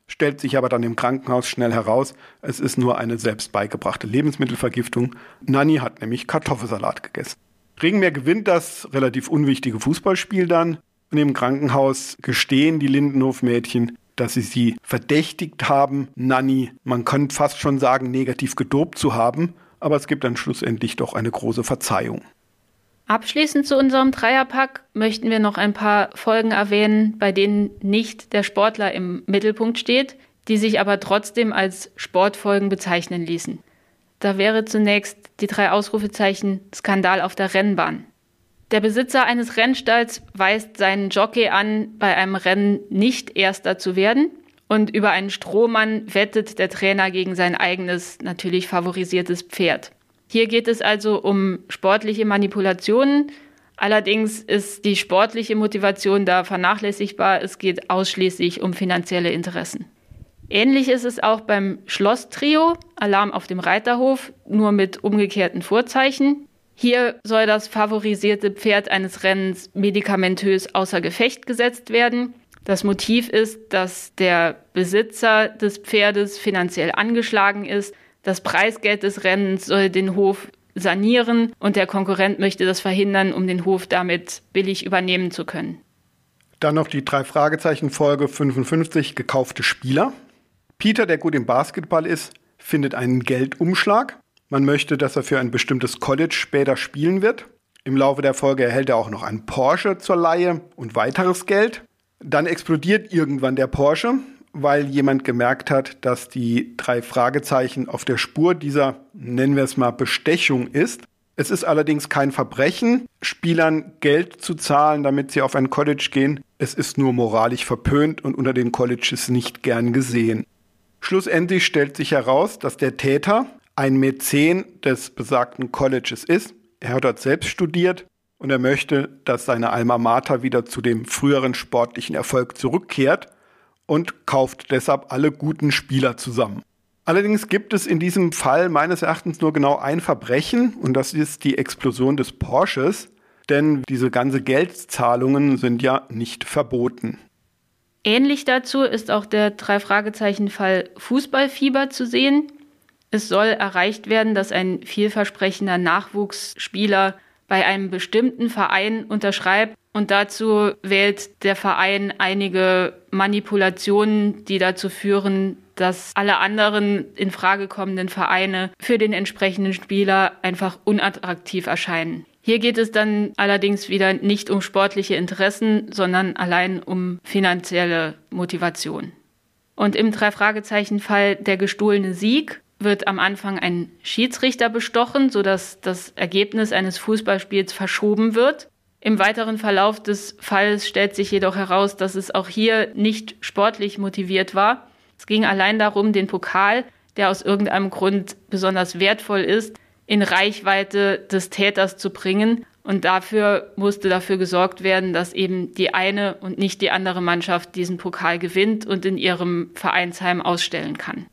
stellt sich aber dann im Krankenhaus schnell heraus, es ist nur eine selbst beigebrachte Lebensmittelvergiftung. Nanny hat nämlich Kartoffelsalat gegessen. Regenmeer gewinnt das relativ unwichtige Fußballspiel dann und im Krankenhaus gestehen die Lindenhof-Mädchen, dass sie verdächtigt haben, Nanny, man könnte fast schon sagen, negativ gedopt zu haben, aber es gibt dann schlussendlich doch eine große Verzeihung. Abschließend zu unserem Dreierpack möchten wir noch ein paar Folgen erwähnen, bei denen nicht der Sportler im Mittelpunkt steht, die sich aber trotzdem als Sportfolgen bezeichnen ließen. Da wäre zunächst die 3 Ausrufezeichen Skandal auf der Rennbahn. Der Besitzer eines Rennstalls weist seinen Jockey an, bei einem Rennen nicht Erster zu werden. Und über einen Strohmann wettet der Trainer gegen sein eigenes, natürlich favorisiertes Pferd. Hier geht es also um sportliche Manipulationen. Allerdings ist die sportliche Motivation da vernachlässigbar. Es geht ausschließlich um finanzielle Interessen. Ähnlich ist es auch beim Schloss-Trio, Alarm auf dem Reiterhof, nur mit umgekehrten Vorzeichen. Hier soll das favorisierte Pferd eines Rennens medikamentös außer Gefecht gesetzt werden. Das Motiv ist, dass der Besitzer des Pferdes finanziell angeschlagen ist. Das Preisgeld des Rennens soll den Hof sanieren und der Konkurrent möchte das verhindern, um den Hof damit billig übernehmen zu können. Dann noch die 3 Fragezeichen-Folge 55, gekaufte Spieler. Peter, der gut im Basketball ist, findet einen Geldumschlag. Man möchte, dass er für ein bestimmtes College später spielen wird. Im Laufe der Folge erhält er auch noch einen Porsche zur Leihe und weiteres Geld. Dann explodiert irgendwann der Porsche, weil jemand gemerkt hat, dass die 3 Fragezeichen auf der Spur dieser, nennen wir es mal, Bestechung ist. Es ist allerdings kein Verbrechen, Spielern Geld zu zahlen, damit sie auf ein College gehen. Es ist nur moralisch verpönt und unter den Colleges nicht gern gesehen. Schlussendlich stellt sich heraus, dass der Täter ein Mäzen des besagten Colleges ist. Er hat dort selbst studiert und er möchte, dass seine Alma Mater wieder zu dem früheren sportlichen Erfolg zurückkehrt und kauft deshalb alle guten Spieler zusammen. Allerdings gibt es in diesem Fall meines Erachtens nur genau ein Verbrechen und das ist die Explosion des Porsches, denn diese ganze Geldzahlungen sind ja nicht verboten. Ähnlich dazu ist auch der 3-Fragezeichen-Fall Fußballfieber zu sehen. Es soll erreicht werden, dass ein vielversprechender Nachwuchsspieler bei einem bestimmten Verein unterschreibt und dazu wählt der Verein einige Manipulationen, die dazu führen, dass alle anderen in Frage kommenden Vereine für den entsprechenden Spieler einfach unattraktiv erscheinen. Hier geht es dann allerdings wieder nicht um sportliche Interessen, sondern allein um finanzielle Motivation. Und im 3-Fragezeichen-Fall der gestohlene Sieg wird am Anfang ein Schiedsrichter bestochen, sodass das Ergebnis eines Fußballspiels verschoben wird. Im weiteren Verlauf des Falls stellt sich jedoch heraus, dass es auch hier nicht sportlich motiviert war. Es ging allein darum, den Pokal, der aus irgendeinem Grund besonders wertvoll ist, in Reichweite des Täters zu bringen. Und dafür musste dafür gesorgt werden, dass eben die eine und nicht die andere Mannschaft diesen Pokal gewinnt und in ihrem Vereinsheim ausstellen kann.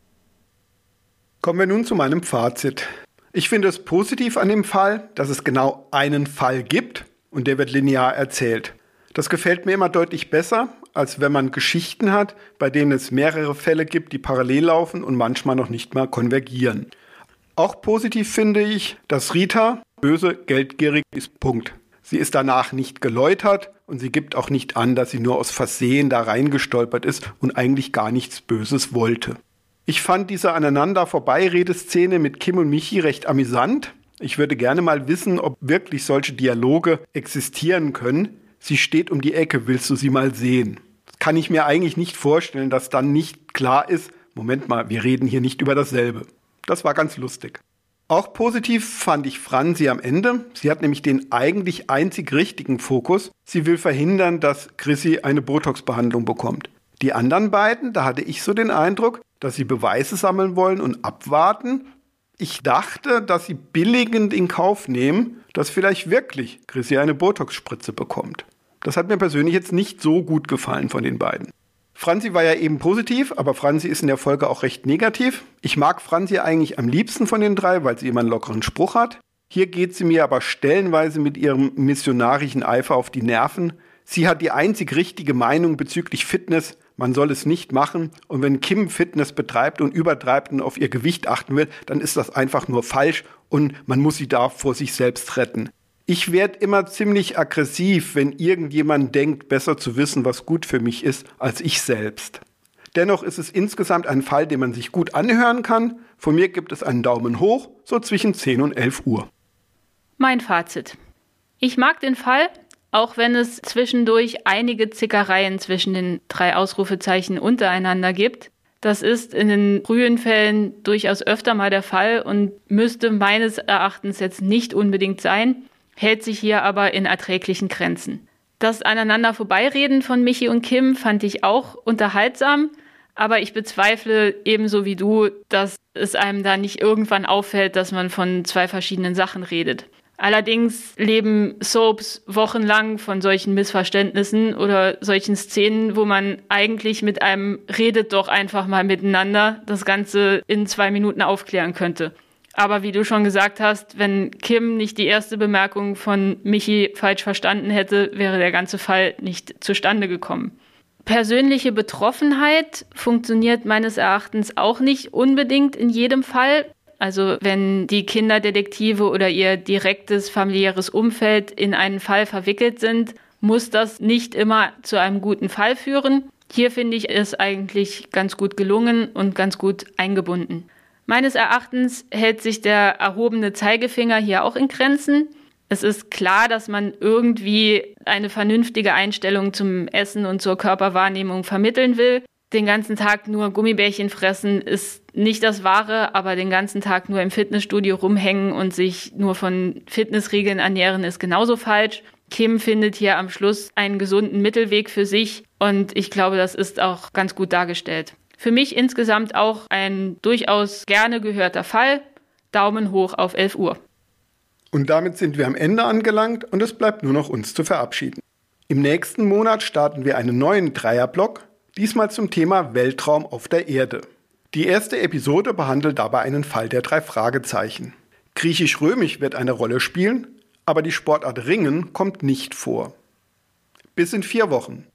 Kommen wir nun zu meinem Fazit. Ich finde es positiv an dem Fall, dass es genau einen Fall gibt und der wird linear erzählt. Das gefällt mir immer deutlich besser, als wenn man Geschichten hat, bei denen es mehrere Fälle gibt, die parallel laufen und manchmal noch nicht mal konvergieren. Auch positiv finde ich, dass Rita böse, geldgierig ist. Punkt. Sie ist danach nicht geläutert und sie gibt auch nicht an, dass sie nur aus Versehen da reingestolpert ist und eigentlich gar nichts Böses wollte. Ich fand diese Aneinander-Vorbei-Redeszene mit Kim und Michi recht amüsant. Ich würde gerne mal wissen, ob wirklich solche Dialoge existieren können. Sie steht um die Ecke, willst du sie mal sehen? Das kann ich mir eigentlich nicht vorstellen, dass dann nicht klar ist, Moment mal, wir reden hier nicht über dasselbe. Das war ganz lustig. Auch positiv fand ich Franzi am Ende. Sie hat nämlich den eigentlich einzig richtigen Fokus. Sie will verhindern, dass Chrissy eine Botox-Behandlung bekommt. Die anderen beiden, da hatte ich so den Eindruck, dass sie Beweise sammeln wollen und abwarten. Ich dachte, dass sie billigend in Kauf nehmen, dass vielleicht wirklich Chrissy eine Botox-Spritze bekommt. Das hat mir persönlich jetzt nicht so gut gefallen von den beiden. Franzi war ja eben positiv, aber Franzi ist in der Folge auch recht negativ. Ich mag Franzi eigentlich am liebsten von den 3, weil sie immer einen lockeren Spruch hat. Hier geht sie mir aber stellenweise mit ihrem missionarischen Eifer auf die Nerven. sie hat die einzig richtige Meinung bezüglich Fitness, man soll es nicht machen. Und wenn Kim Fitness betreibt und übertreibt und auf ihr Gewicht achten will, dann ist das einfach nur falsch und man muss sie da vor sich selbst retten. Ich werde immer ziemlich aggressiv, wenn irgendjemand denkt, besser zu wissen, was gut für mich ist, als ich selbst. Dennoch ist es insgesamt ein Fall, den man sich gut anhören kann. Von mir gibt es einen Daumen hoch, so zwischen 10 und 11 Uhr. Mein Fazit. Ich mag den Fall, auch wenn es zwischendurch einige Zickereien zwischen den 3 Ausrufezeichen untereinander gibt. Das ist in den frühen Fällen durchaus öfter mal der Fall und müsste meines Erachtens jetzt nicht unbedingt sein, hält sich hier aber in erträglichen Grenzen. Das Aneinander vorbeireden von Michi und Kim fand ich auch unterhaltsam, aber ich bezweifle ebenso wie du, dass es einem da nicht irgendwann auffällt, dass man von 2 verschiedenen Sachen redet. Allerdings leben Soaps wochenlang von solchen Missverständnissen oder solchen Szenen, wo man eigentlich mit einem "redet doch einfach mal miteinander" das Ganze in 2 Minuten aufklären könnte. Aber wie du schon gesagt hast, wenn Kim nicht die erste Bemerkung von Michi falsch verstanden hätte, wäre der ganze Fall nicht zustande gekommen. Persönliche Betroffenheit funktioniert meines Erachtens auch nicht unbedingt in jedem Fall. Also wenn die Kinderdetektive oder ihr direktes familiäres Umfeld in einen Fall verwickelt sind, muss das nicht immer zu einem guten Fall führen. Hier finde ich es eigentlich ganz gut gelungen und ganz gut eingebunden. Meines Erachtens hält sich der erhobene Zeigefinger hier auch in Grenzen. Es ist klar, dass man irgendwie eine vernünftige Einstellung zum Essen und zur Körperwahrnehmung vermitteln will. Den ganzen Tag nur Gummibärchen fressen ist nicht das Wahre, aber den ganzen Tag nur im Fitnessstudio rumhängen und sich nur von Fitnessregeln ernähren ist genauso falsch. Kim findet hier am Schluss einen gesunden Mittelweg für sich und ich glaube, das ist auch ganz gut dargestellt. Für mich insgesamt auch ein durchaus gerne gehörter Fall. Daumen hoch auf 11 Uhr. Und damit sind wir am Ende angelangt und es bleibt nur noch uns zu verabschieden. Im nächsten Monat starten wir einen neuen Dreierblock, diesmal zum Thema Weltraum auf der Erde. Die erste Episode behandelt dabei einen Fall der 3 Fragezeichen. Griechisch-Römisch wird eine Rolle spielen, aber die Sportart Ringen kommt nicht vor. Bis in 4 Wochen.